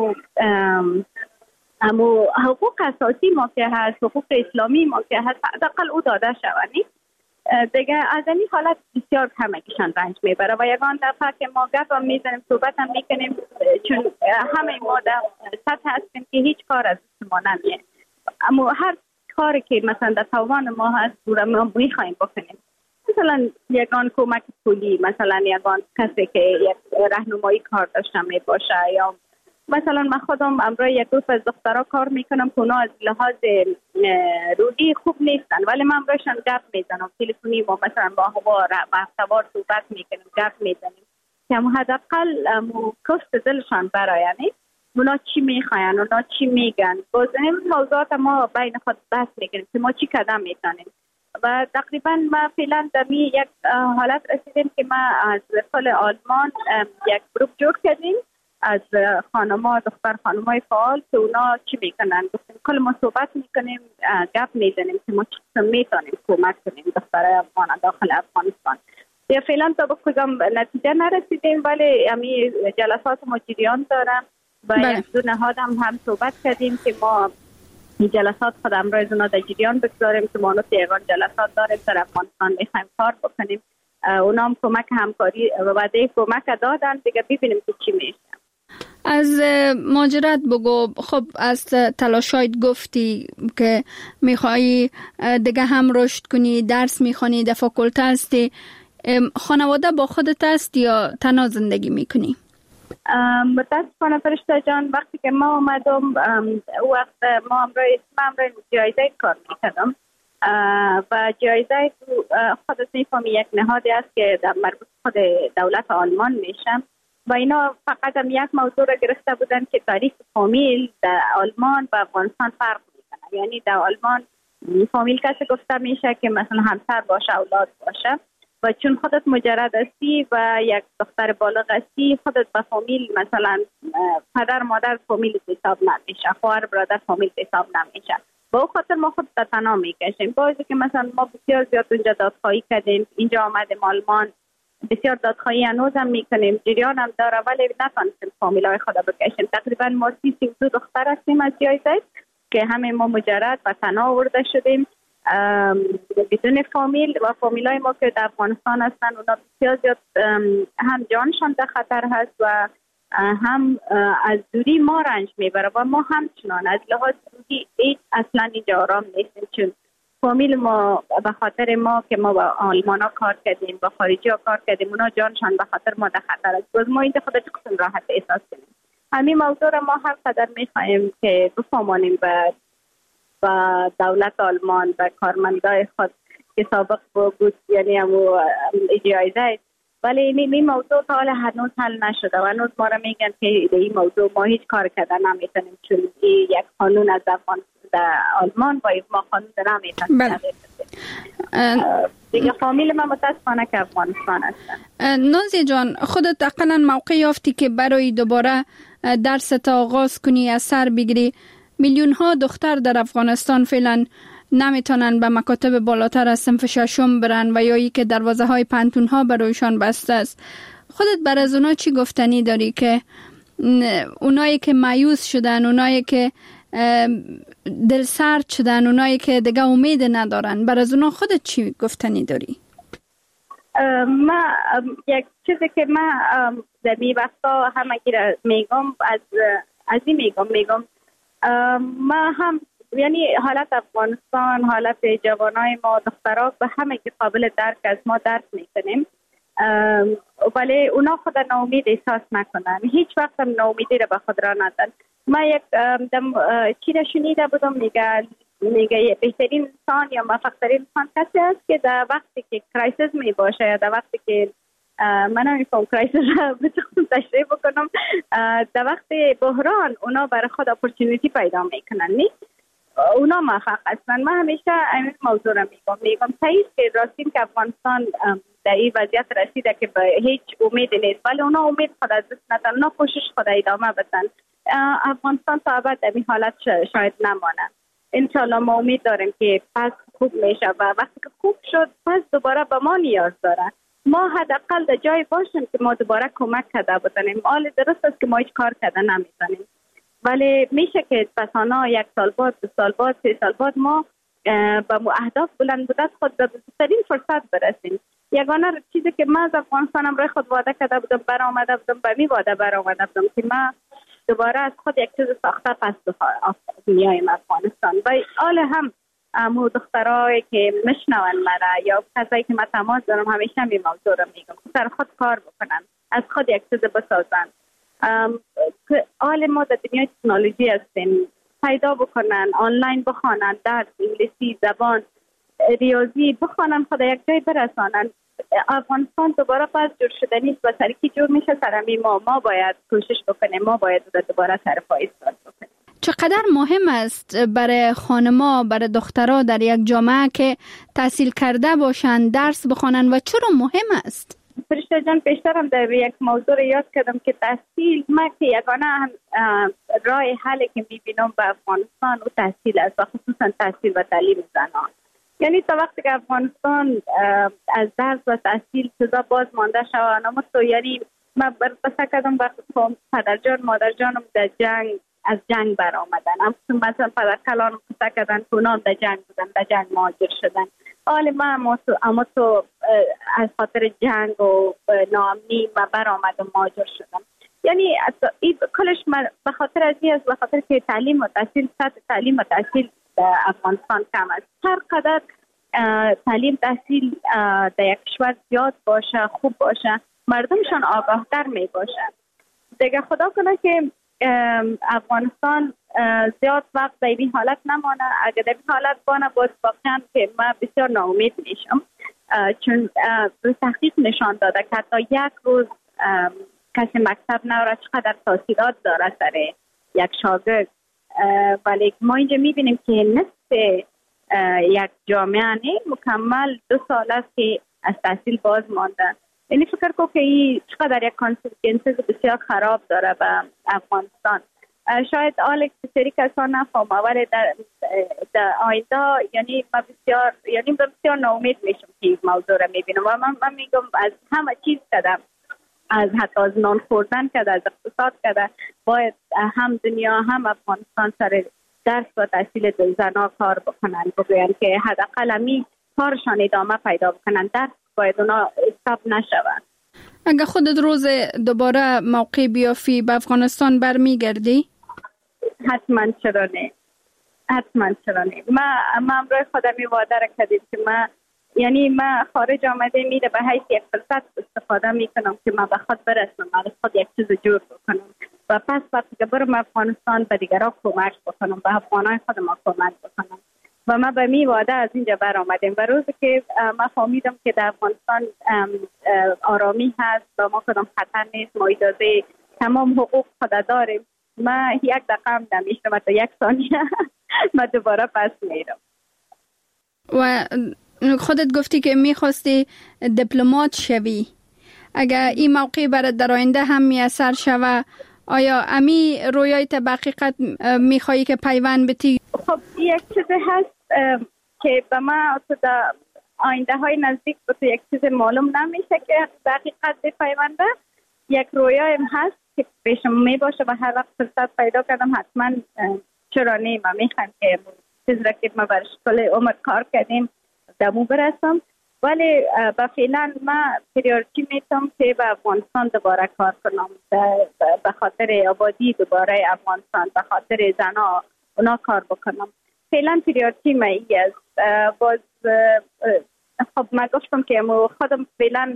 امو حقوق اساسی ما که هست، حقوق اسلامی ما که هست، حداقل او داده شوند. دیگه از این حالت بسیار کمکشان رنج میبره و یگان دفعه که ما گپ هم میزنیم، صحبت هم میکنیم، چون همه ما در سطح هستیم که هیچ کار از ما نمیه، اما هر کاری که مثلا در توان ما هست ما میخوایم بکنیم. مثلا یگان کمک پولی، مثلا یگان کسی که یک راهنمایی کار داشته می باشه، یا مثلا من خودم امروز یک دوست از دخترها کار میکنم که اونا از لحاظ روحی خوب نیستن، ولی من امروزشان گپ میزنم تلفنی، ما مثلا با هفته‌وار صحبت میکنیم، گپ میزنیم که حداقل کست دلشان برایانی اونا چی میخواین، اونا چی میگن. باز این موضوعات ما بین خود بحث میکنیم که ما چی قدم میتونیم و تقریبا ما فعلا در یک حالت رسیدیم که ما از کل آلمان یک گروپ جور کردیم از خانما دختر خانمای فعال که اونا چی میکنن. گفتیم کل ما صحبت میکنیم، گپ میزنیم که ما چی میتونیم کمک کنیم دختر افغان داخل افغانستان. یا فعلا تا به کدام نتیجه نرسیدیم، ولی امی جلسات ما جریان دارم و یک دو نهاد هم صحبت کردیم که ما این جلسات خود امروز اونا در جریان بگذاریم که ما یگان جلسات داریم در افغانستان میخوایم کار بکنیم. اونا هم کمک همکاری و وعده کمک دادن، دیگه ببینیم که چی میشه. از ماجرات بگو. خب از تلاشایت گفتی که میخوایی دیگه هم رشد کنی، درس میخوانی، در فاکولته هستی. خانواده با خودت است یا تنها زندگی میکنی؟ متاسفانه فرشته جان وقتی که ما اومدم وقت ما امروز جایزه کار میکردم و جایزه خودت میفهمی یک نهادی است که در مربوط خود دولت آلمان میشم و اینا فقط هم یک موضوع را گرفته بودن که تاریخ فامیل در آلمان و افغانستان فرق میکنه. یعنی در آلمان فامیل کسی گفته میشه که مثلا همسر باشه، اولاد باشه، و چون خودت مجرد هستی و یک دختر بالغ هستی خودت با فامیل مثلا پدر مادر فامیل حساب نمیشه، خواهر برادر فامیل حساب نمیشه. با خاطر ما خود تنها میکشیم. بازی که مثلا ما بسیار زیاد اونجا دادخواهی کردیم، اینجا آمدیم آلمان بسیار دادخواهی هنوز هم میکنیم، جریان هم داره، ولی نتونستیم فامیلای خود بکشیم. تقریبا ما 32 دختر هستیم از جایزه که همه ما مجرد و تنها آورده شدیم بدون فامیل و فامیلای ما که در افغانستان هستن اونا بسیار زیاد هم جانشان در خطر هست و هم از دوری ما رنج میبره و ما همچنان از لحاظ روحی اصلا اینجا آرام نیستیم، چون فامیل ما به خاطر ما که ما با آلمان ها کار کردیم، با خارجی ها کار کردیم، اونا جانشان به خاطر ما در خطر است. باز ما اینجا خودت قسم راحت احساس کنیم. همین موضوع را ما هر قدر میخواهیم که بفهمانیم و دولت آلمان و کارمندای خود که سابق بود، یعنی همو جایزه، ولی این موضوع تا حالا هنوز حل نشده و هنوز ما را میگن که این موضوع ما هیچ کار کردن نمیتونیم، چون یک قانون از در آلمان و ما قانون نمیتونیم. دیگه فامیل من متاسفانه که افغانستان هستن. نازی جان، خودت اقلا موقع یافتی که برای دوباره درس تا آغاز کنی، از سر بگیری. میلیون ها دختر در افغانستان فعلا نمیتونن به مکاتب بالاتر از صنف ششم برن و یا ای که دروازه های پانتون ها برایشان بسته است. خودت بر از اونا چی گفتنی داری که اونایی که مایوس شدن، اونایی که دل سرد شدن، اونایی که دیگه امید ندارن، بر از اونا خودت چی گفتنی داری؟ ما یک چیزی که ما در این وقتا همگی را میگم از این میگم ما هم یعنی حالت افغانستان، حالت جوانای ما دخترها به همه که قابل درک از ما درک میکنیم، ولی اونا خود ناامید احساس نکنن، هیچ وقت هم ناامیدی را به خود را ندن. ما یک چی را شنیده بودم، میگه بهترین انسان یا موفق‌ترین انسان کسی است که در وقتی که کرایسیس می باشه یا در وقتی که من نمی‌فهم کرایسیس را بتونم تشریح بکنم، در وقت بحران اونا برای خود اپورتونیتی پیدا میکنن، نیست اونا موفق هستن. من همیشه این موضوع را میگم صحیح که راستین که افغانستان در این وضعیت رسیده که به هیچ امید نیست، ولی اونا امید خود از دست ندن، اونا کوشش خود ادامه بدن. افغانستان تا ابد در این حالت شاید نمانه. انشالله ما امید داریم که پس خوب میشه و وقتی که خوب شد پس دوباره به ما نیاز داره. ما حداقل در جای باشیم که ما دوباره کمک کرده بتونیم. حال درست است که ما هیچ کار کرده نمیتونیم، ولی میشه که پسانا 1 سال بعد، 2 سال بعد، 3 سال بعد ما با اهداف بلند مدت خود به بهترین فرصت برسیم. یگانه چیزی که من از افغانستانم روی خود وعده کرده بودم، برآمده بودم، به می وعده برآمده بودم که من دوباره از خود یک چیز ساخته پس میایم افغانستان. و حال هم امو دخترایی که میشنون مرا یا کسایی که من تماس دارم همیشه می موضوع رو میگم سر خود کار بکنن، از خود یک چیز بسازن. حال ما در دنیای تکنولوژی هستیم، پیدا بکنن، آنلاین بخوانن، درس انگلیسی، زبان، ریاضی بخوانن، خود یک جای برسانن. افغانستان دوباره پس جور شده نیست و سرکی جور میشه سرمی ما باید کوشش بکنیم، ما باید دوباره سر پای ایستاد بکنیم. چقدر مهم است برای خانما، برای دخترها در یک جامعه که تحصیل کرده باشند، درس بخوانند و چرا مهم است؟ فرشته جان، پیشترم در یک موضوع یاد کردم که تحصیل، ما که یگانه راه حلی که میبینم به افغانستان و تحصیل است و خصوصا تحصیل و تعلیم زنان. یعنی تا وقتی که افغانستان از درس و تحصیل چیزا باز مانده شود، اما تو یعنی من بسته کردم وقتی پدر جان مادر جانم در جنگ از جنگ برآمدن، مثلا پدر کلانم بسته کردن کنان در جنگ بودن، در جنگ مهاجر شدن. حالی من اما تو از خاطر جنگ و ناامنی من برآمدم مهاجر شدم. یعنی کلش من به خاطر از این است، به خاطر که تعلیم و تحصیل، سطح تعلیم و تحصیل در افغانستان کم است. هر قدر تعلیم تحصیل در یک کشور زیاد باشه، خوب باشه، مردمشان آگاهتر می باشه. دیگه خدا کنه که افغانستان زیاد وقت در این حالت نمانه. اگر در این حالت بانه باید واقعا که من بسیار ناامید میشم، چون تحقیق نشان داده که حتی یک روز کسی مکتب نوره چقدر تاثیرات داره سر یک شاگرد. ولی ما اینجا میبینیم که نصف یک جامعه مکمل 2 سال است که از تحصیل باز مانده. یعنی فکر کنم که این چقدر یک کانسیکونسز بسیار خراب داره به افغانستان. شاید آلک بسیاری کسان نفهمه، ولی در آینده یعنی من بسیار ناامید میشم که این موضوع را میبینم و من میگم از همه چیز کردم، از حتی از نان خوردن کرده، از اقتصاد کرده، باید هم دنیا هم افغانستان سر درس و تحصیل زنان کار بکنن، بگوین که حداقل همی کارشان ادامه پیدا بکنن، درس باید اونا استاپ نشود. اگه خودت روز دوباره موقع بیافی به افغانستان برمیگردی؟ حتما چرا نه. ما امروز خودم وعده را کردیم که من خارج آمده میره به حیث یک فرصت استفاده میکنم که من به خود برسم، از خود یک چیز جور بکنم و پس وقتی که برم افغانستان به دیگران کمک بکنم، به افغانای خود ما کمک بکنم. و ما به می وعده از اینجا بر آمدیم و روزی که ما فهمیدم که در افغانستان آرامی هست و ما کدام خطر نیست، ما اجازه تمام حقوق خود داریم، ما یک دقیقه هم نمیشتم، تا 1 ثانیه ما دوباره پس میرم. و خودت گفتی که میخواستی دیپلمات شوی، اگر این موقع برات در آینده هم میاثر شوه، آیا امی رویای تا به حقیقت میخوایی که پیوند بتی؟ خب یک چیزی هست که به ما تو در آینده های نزدیک به تو یک چیز معلوم نمیشه که به حقیقت پیونده. یک رویایم هست که پیشم می باشه و هر وقت فرصت پیدا کردم حتما چرا نه، من میخوام که چیز را که ما برش کل عمر کار کردیم دمو برسم. ولی با فعلا من پریورتی میتونم که به افغانستان دوباره کار کنم، به خاطر آبادی دوباره افغانستان، به خاطر زنا اونا کار بکنم. فعلا پریورتی من ای است. باز خب من گفتم که خودم فعلا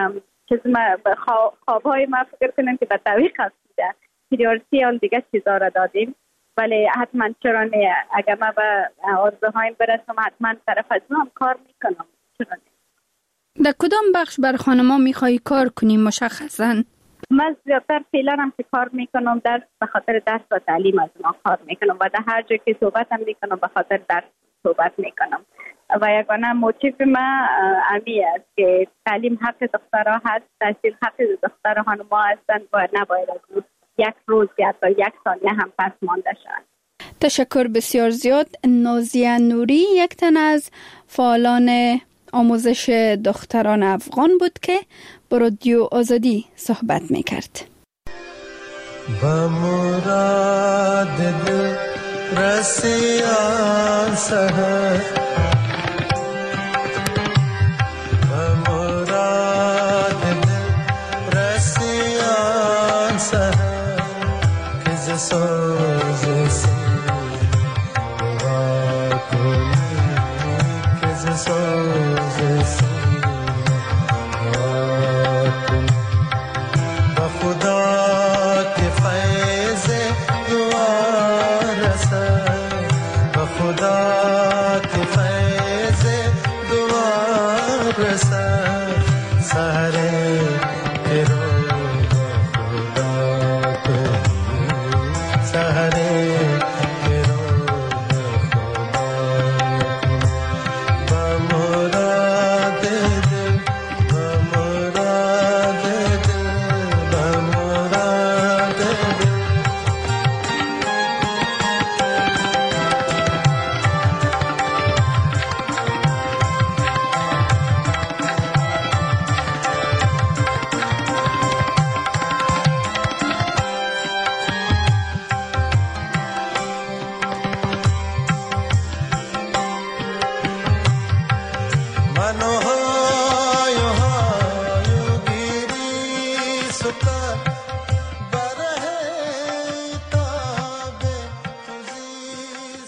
خوابهای ما فکر کنم که به تعویق هستیده، پریورتی اون دیگه چیزا را دادیم. ولی حتما چرا نه، اگر من به آرزوهایم برسم حتما طرف از هم کار میکنم. چرا نه. در کدام بخش بر خانما میخوایی کار کنی مشخصا؟ من زیادتر فعلا هم که کار میکنم به خاطر درس و تعلیم از ما کار میکنم و در هر جا که صحبت هم میکنم به خاطر درس صحبت میکنم و یگانه موتیف من امی است که تعلیم حق دخترها هست، تحصیل حق دختر خانما هستند و نباید از یک روز یا تا 1 ثانیه هم پس مانده شد. تشکر بسیار زیاد. نازیه نوری یک تن از فعالان آموزش دختران افغان بود که با رادیو آزادی صحبت میکرد. با مراد دل رسیان سهر، با مراد دل رسیان سهر که ز سوز سیر دعا کنی، که ز سوز سیر دعا کنی. با خدا که فیض دعا رسد، با خدا که